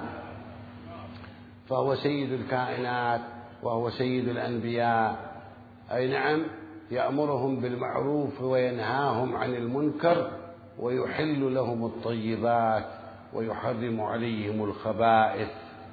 فهو سيد الكائنات وهو سيد الأنبياء. أي نعم، يأمرهم بالمعروف وينهاهم عن المنكر ويحل لهم الطيبات ويحرم عليهم الخبائث.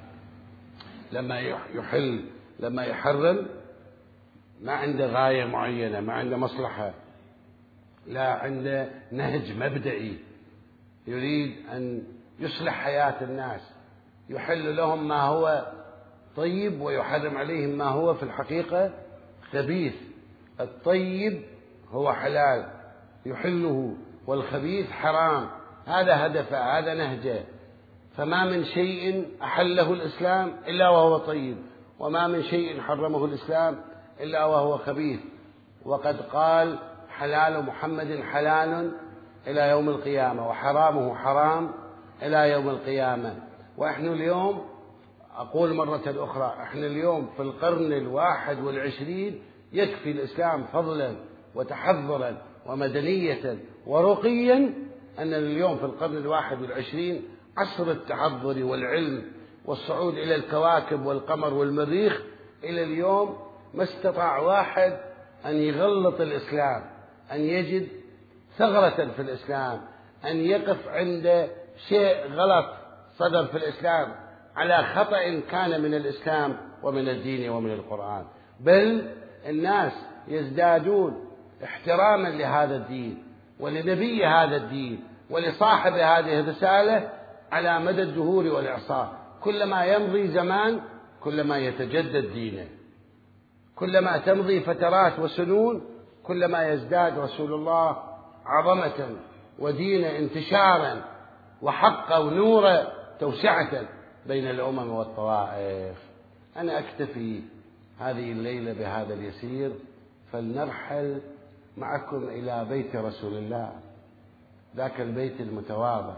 لما يحرم ما عنده غاية معينة، ما عنده مصلحة، لا، عنده نهج مبدئي، يريد أن يصلح حياة الناس، يحل لهم ما هو طيب ويحرم عليهم ما هو في الحقيقة خبيث. الطيب هو حلال يحله، والخبيث حرام، هذا هدفه، هذا نهجه. فما من شيء أحله الإسلام إلا وهو طيب، وما من شيء حرمه الإسلام إلا وهو خبيث. وقد قال: حلال محمد حلال إلى يوم القيامة، وحرامه حرام إلى يوم القيامة. وإحنا اليوم، أقول مرة أخرى، إحنا اليوم في القرن 21 يكفي الإسلام فضلا وتحضرا ومدنية ورقيا أن اليوم في القرن 21 عصر التحضر والعلم والصعود إلى الكواكب والقمر والمريخ. إلى اليوم ما استطاع واحد أن يغلط الإسلام، أن يجد ثغرة في الإسلام، أن يقف عند شيء غلط صدر في الإسلام على خطأ كان من الإسلام ومن الدين ومن القرآن. بل الناس يزدادون احتراما لهذا الدين ولنبي هذا الدين ولصاحب هذه الرسالة على مدى الدهور والإعصار. كلما يمضي زمان كلما يتجدد دينه، كلما تمضي فترات وسنون كلما يزداد رسول الله عظمة ودين انتشارا وحقا ونورا توسعة بين الأمم والطوائف. أنا أكتفي هذه الليلة بهذا اليسير، فلنرحل معكم إلى بيت رسول الله، ذاك البيت المتواضع.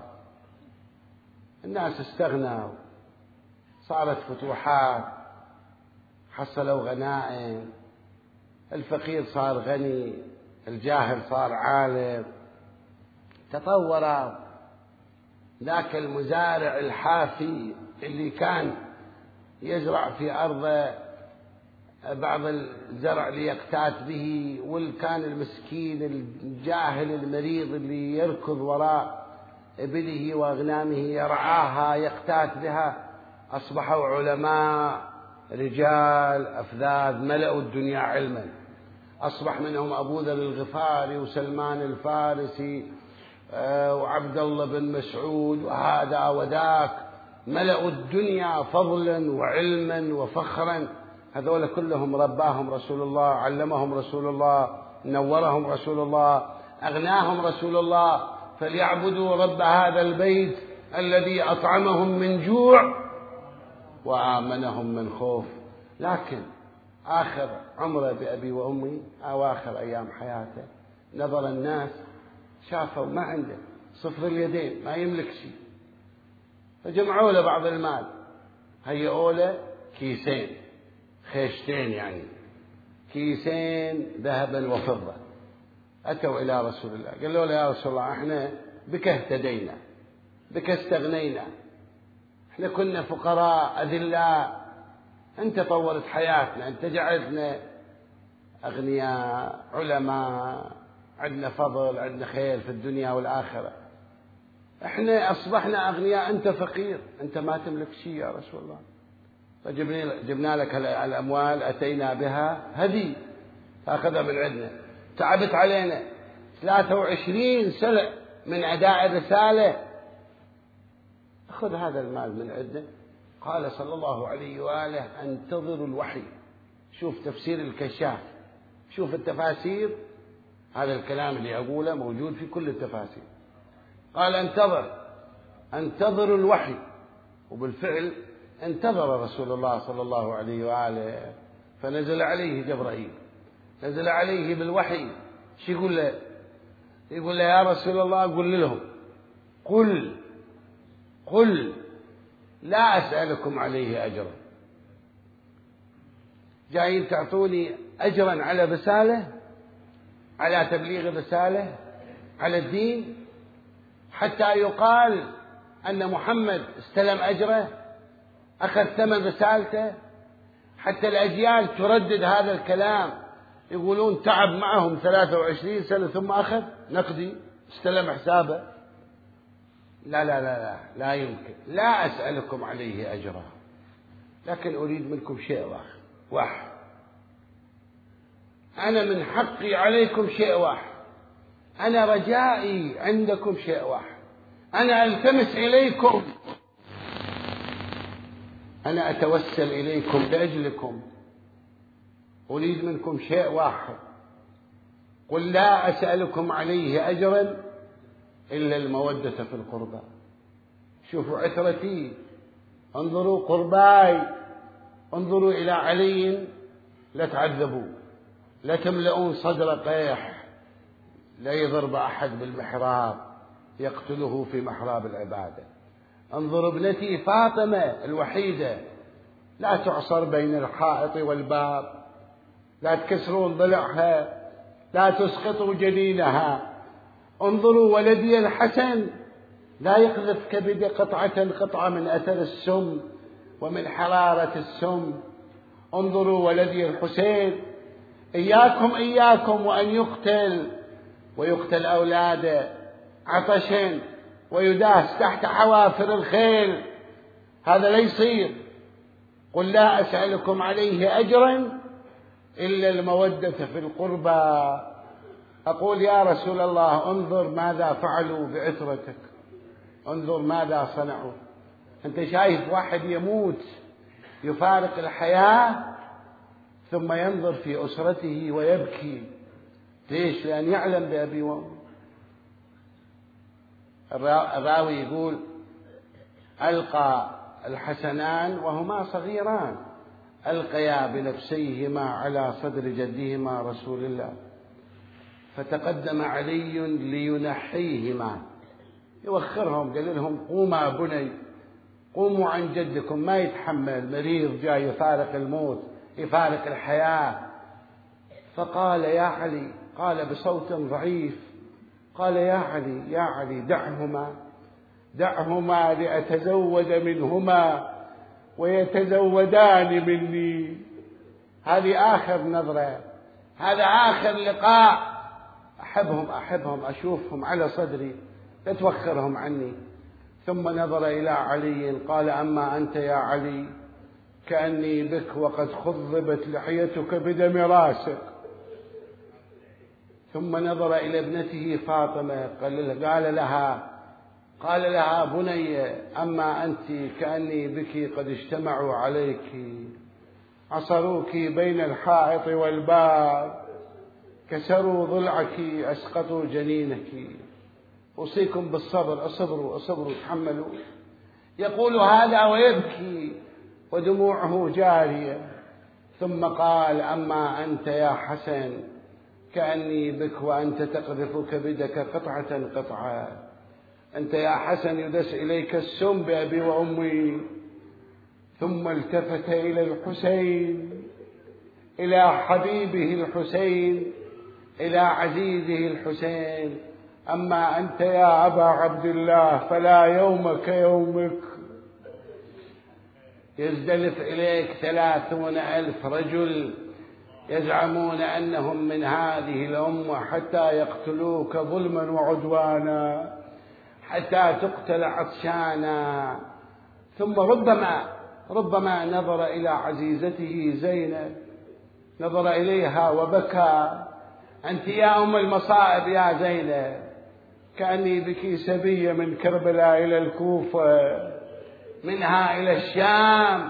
الناس استغنوا، صارت فتوحات، حصلوا غنائم، الفقير صار غني، الجاهل صار عالم، تطور. ذاك المزارع الحافي اللي كان يزرع في أرضه بعض الزرع ليقتات به، والكان المسكين الجاهل المريض اللي يركض وراء إبله وأغنامه يرعاها يقتات بها، أصبحوا علماء رجال أفذاذ ملأوا الدنيا علما. أصبح منهم أبو ذر الغفاري وسلمان الفارسي وعبد الله بن مسعود وهذا وذاك، ملأوا الدنيا فضلا وعلما وفخرا. هذول كلهم رباهم رسول الله، علمهم رسول الله، نورهم رسول الله، أغناهم رسول الله. فليعبدوا رب هذا البيت الذي أطعمهم من جوع وآمنهم من خوف. لكن آخر عمره بأبي وأمي، أواخر أيام حياته، نظر الناس شافوا ما عنده، صفر اليدين، ما يملك شيء، فجمعوا له بعض المال، هيئوا له كيسين، خيشتين يعني، كيسين ذهبا وفضة. أتوا إلى رسول الله قالوا له: يا رسول الله، احنا بك اهتدينا، بك استغنينا، احنا كنا فقراء أذلاء، أنت طورت حياتنا، أنت جعلتنا أغنياء علماء، عندنا فضل، عندنا خير في الدنيا والآخرة، احنا أصبحنا أغنياء، أنت فقير، أنت ما تملك شيء يا رسول الله، فجبنا لك الأموال، أتينا بها هدي، فأخذها من عندنا، تعبت علينا 23 سنة من أداء الرسالة، أخذ هذا المال من عندنا. قال صلى الله عليه وآله: انتظروا الوحي. شوف تفسير الكشاف، شوف التفاسير، هذا الكلام اللي أقوله موجود في كل التفاسير. قال: انتظروا الوحي. وبالفعل انتظر رسول الله صلى الله عليه وآله، فنزل عليه جبرائيل، نزل عليه بالوحي. شو يقول له؟ يقول له: يا رسول الله، قل لهم، قل لا أسألكم عليه أجرا. جايين تعطوني أجرا على رسالة، على تبليغ الرسالة، على الدين، حتى يقال أن محمد استلم أجره، أخذ ثمن رسالته، حتى الأجيال تردد هذا الكلام، يقولون تعب معهم 23 سنة ثم أخذ نقدي، استلم حسابه. لا لا لا لا لا يمكن، لا أسألكم عليه أجرا، لكن أريد منكم شيء واحد، أنا من حقي عليكم شيء واحد، أنا رجائي عندكم شيء واحد، أنا ألتمس إليكم، أنا أتوسل إليكم لأجلكم، أريد منكم شيء واحد، قل لا أسألكم عليه أجرا إلا المودة في القربى. شوفوا عترتي، انظروا قرباي، انظروا إلى علي، لا تعذبوا، لا تملؤون صدر قيح، لا يضرب أحد بالمحراب يقتله في محراب العبادة. انظروا ابنتي فاطمة الوحيدة، لا تعصر بين الحائط والباب، لا تكسرون ضلعها، لا تسقطوا جنينها. انظروا ولدي الحسن، لا يقذف كبد قطعة من أثر السم ومن حرارة السم. انظروا ولدي الحسين، إياكم وأن يقتل ويقتل أولاده عطشا ويداس تحت حوافر الخيل، هذا لا يصير. قل لا أسألكم عليه أجرا إلا المودة في القربى. أقول: يا رسول الله، انظر ماذا فعلوا بعترتك، انظر ماذا صنعوا. أنت شايف واحد يموت يفارق الحياة ثم ينظر في أسرته ويبكي. ليش؟ لأن يعلم بأبي وأمي. الراوي يقول: ألقى الحسنان وهما صغيران، ألقيا بنفسيهما على صدر جدهما رسول الله، فتقدم علي لينحيهما، يوخرهم، قال لهم: قوما بني، قوموا عن جدكم، ما يتحمل، مريض جاي يفارق الموت، يفارق الحياة. فقال: يا علي، قال بصوت ضعيف، قال: يا علي دعهما لأتزود منهما ويتزودان مني. هذه آخر نظرة، هذا آخر لقاء، أحبهم أشوفهم على صدري، لا توخرهم عني. ثم نظر إلى علي قال: أما أنت يا علي كأني بك وقد خضبت لحيتك بدم راسك. ثم نظر إلى ابنته فاطمة قال لها: بني، أما أنت كأني بك قد اجتمعوا عليك، عصروك بين الحائط والباب، كسروا ضلعك، أسقطوا جنينك. أوصيكم بالصبر، اصبروا اصبروا تحملوا. يقول هذا ويبكي ودموعه جارية، ثم قال: أما أنت يا حسن كأني بك وأنت تقذف كبدك قطعة قطعة. أنت يا حسن يدس إليك السم بأبي وأمي. ثم التفت إلى الحسين، إلى حبيبه الحسين، إلى عزيزه الحسين: أما أنت يا أبا عبد الله فلا يومك يومك. يزدلف إليك 30,000 رجل يزعمون أنهم من هذه الأمة حتى يقتلوك ظلما وعدوانا، حتى تقتل عطشانا. ثم ربما نظر إلى عزيزته زينب، نظر إليها وبكى: أنت يا أم المصائب يا زينب، كأني بك سبية من كربلاء إلى الكوفة، منها إلى الشام.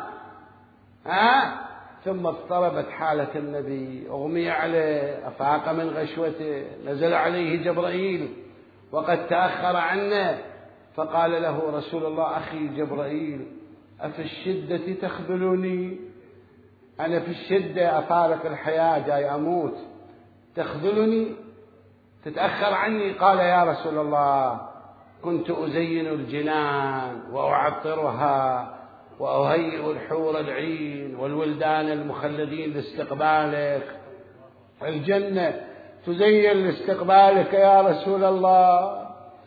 ثم اضطربت حالة النبي، أغمي عليه، أفاق من غشوته، نزل عليه جبرائيل وقد تأخر عنه، فقال له رسول الله: أخي جبرائيل، أفي الشدة تخذلني؟ أنا في الشدة أفارق الحياة، جاي أموت، تخذلني تتأخر عني؟ قال: يا رسول الله، كنت أزين الجنان وأعطرها وأهيئ الحور العين والولدان المخلدين لاستقبالك، الجنة تزين لاستقبالك يا رسول الله.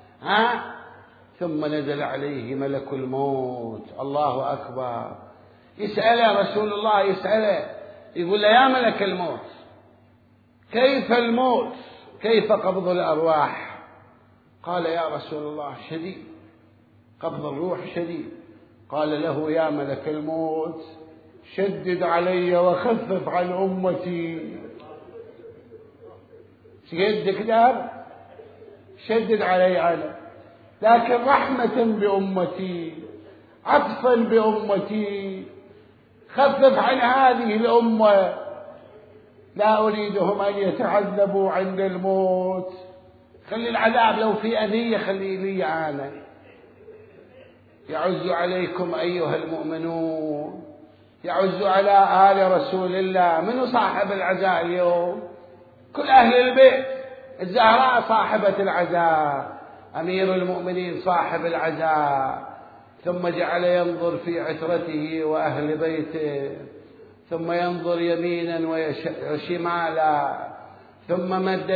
ثم نزل عليه ملك الموت، الله أكبر، يسأله رسول الله، يسأله يقول له: يا ملك الموت، كيف الموت؟ كيف قبض الأرواح؟ قال: يا رسول الله، شديد، قبض الروح شديد. قال له: يا ملك الموت، شدد علي وخفف عن أمتي. يدك دار، شدد علي أنا، لكن رحمة بأمتي، عطفا بأمتي، خفف عن هذه الأمة، لا أريدهم أن يتعذبوا عند الموت، خلي العذاب لو في أذية خلي لي أنا. يعز عليكم أيها المؤمنون، يعز على آل رسول الله. من صاحب العزاء اليوم؟ كل أهل البيت. الزهراء صاحبة العزاء، أمير المؤمنين صاحب العزاء. ثم جعل ينظر في عترته وأهل بيته، ثم ينظر يمينا وشمالا، ثم مد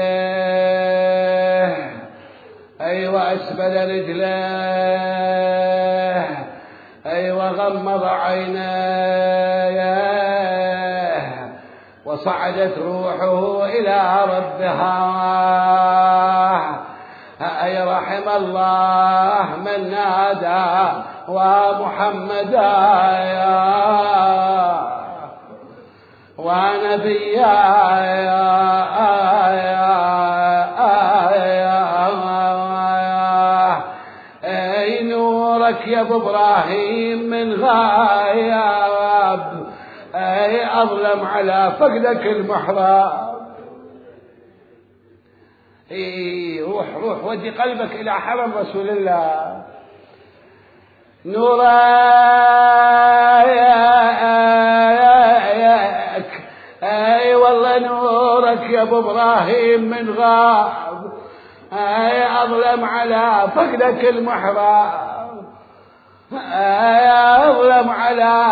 يديه، وأسفل رجليه، وغمض عينيه، وصعدت روحه إلى ربها. رحم الله من نادى ومحمدا ونبيا نورك يا ابو ابراهيم من غايب، اظلم على فقدك المحراب. روح ودي قلبك إلى حرم رسول الله. نورك والله نورك يا ابو ابراهيم من غاب، اظلم على فقدك المحراب، اظلم على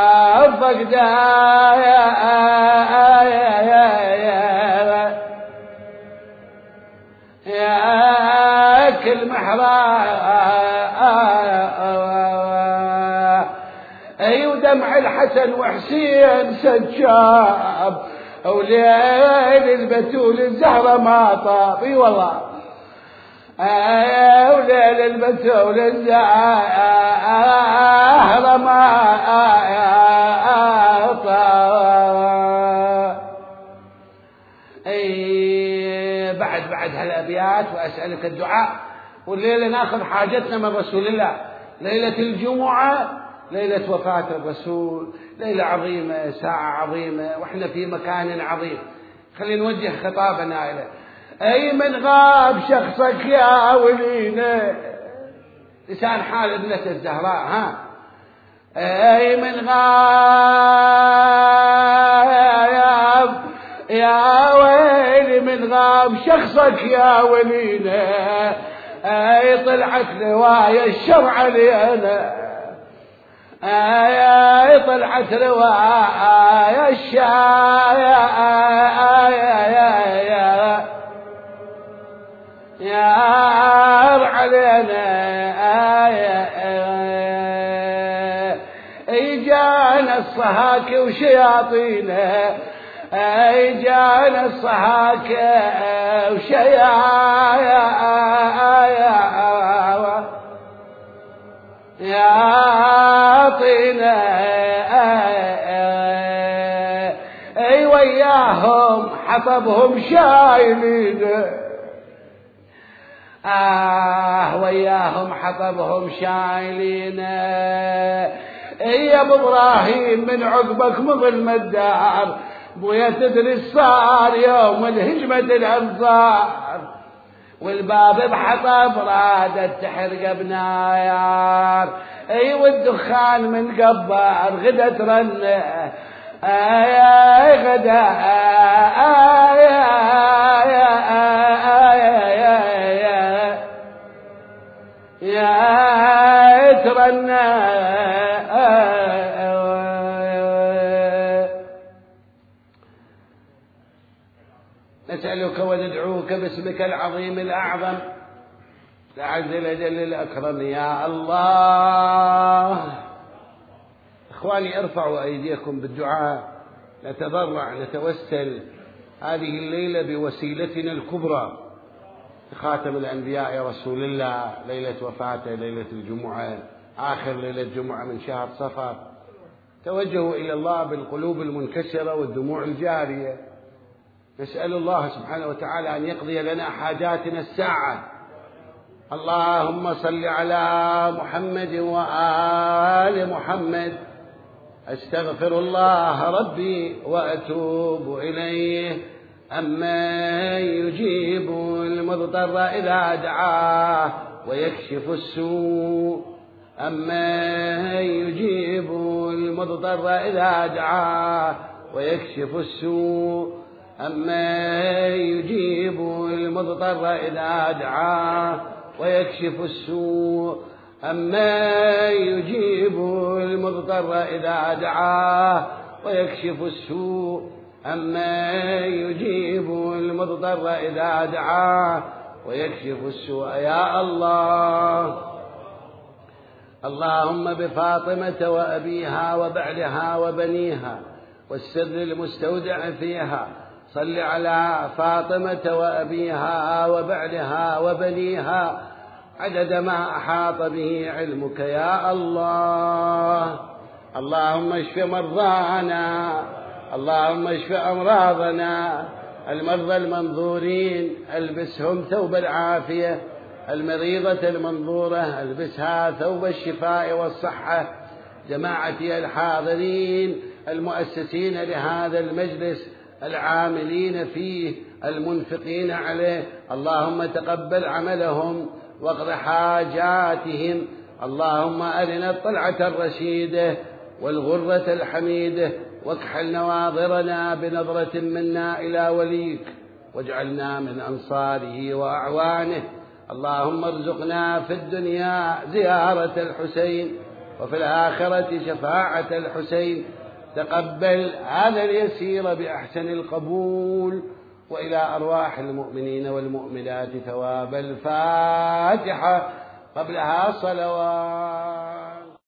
فقدك المحراب. ودمع الحسن وحسين سجاب، وليل البتول الزهرة ما طاب. والله وليل البتول الزهرة ما طاب. بعد هالأبيات وأسألك الدعاء، والليلة ناخذ حاجتنا من رسول الله. ليلة الجمعة ليلة وفاة الرسول، ليلة عظيمة، ساعة عظيمة، وإحنا في مكان عظيم. خلينا نوجه خطابنا إليه. أي من غاب شخصك يا ولينا، لسان حال ابنة الزهراء، ها. أي من غاب يا ويلي من غاب شخصك يا ولينا، أي طلعت رواية الشرع علينا، أي طلعت رواية الشرع علينا. جانا الصهاكة وشياطينه، جانا الصهاكة وشياطينه، وياهم حطبهم شايلينه، وياهم حطبهم شايلينه. يا ابو ابراهيم من عقبك مظلم الدار، بويا تدري صار يوم الهجمة الانصار، والباب بحطب رادت تحرق بنايار، والدخان من قبار غدا ترنه، غدا يا ترنه. نسألك وندعوك باسمك العظيم الأعظم الأعز الأجل الأكرم يا الله. إخواني ارفعوا أيديكم بالدعاء، نتضرع نتوسل هذه الليلة بوسيلتنا الكبرى خاتم الأنبياء رسول الله، ليلة وفاته ليلة الجمعة، آخر ليلة جمعة من شهر صفر. توجهوا إلى الله بالقلوب المنكسرة والدموع الجارية، نسأل الله سبحانه وتعالى أن يقضي لنا حاجاتنا الساعة. اللهم صل على محمد وآل محمد. أستغفر الله ربي وأتوب إليه، أمن يجيب المضطر إذا دعاه ويكشف السوء، أمن يجيب المضطر إذا دعاه ويكشف السوء، أمن يجيب المضطر إذا دعاه ويكشف السوء، أمن يجيب المضطر إذا دعاه ويكشف السوء، أمن يجيب المضطر إذا دعاه ويكشف السوء. يا الله، اللهم بفاطمة وأبيها وبعلها وبنيها والسر المستودع فيها، صل على فاطمة وأبيها وبعلها وبنيها عدد ما أحاط به علمك يا الله. اللهم اشف مرضانا، اللهم اشف أمراضنا، المرضى المنظورين البسهم ثوب العافية، المريضة المنظورة البسها ثوب الشفاء والصحة. جماعتي الحاضرين المؤسسين لهذا المجلس، العاملين فيه، المنفقين عليه، اللهم تقبل عملهم واقض حاجاتهم. اللهم أرنا الطلعة الرشيدة والغرة الحميدة، واكحل نواظرنا بنظرة منا إلى وليك، واجعلنا من أنصاره وأعوانه. اللهم ارزقنا في الدنيا زيارة الحسين، وفي الآخرة شفاعة الحسين. تقبل هذا اليسير بأحسن القبول، وإلى أرواح المؤمنين والمؤمنات ثواب الفاتحة قبلها صلوات.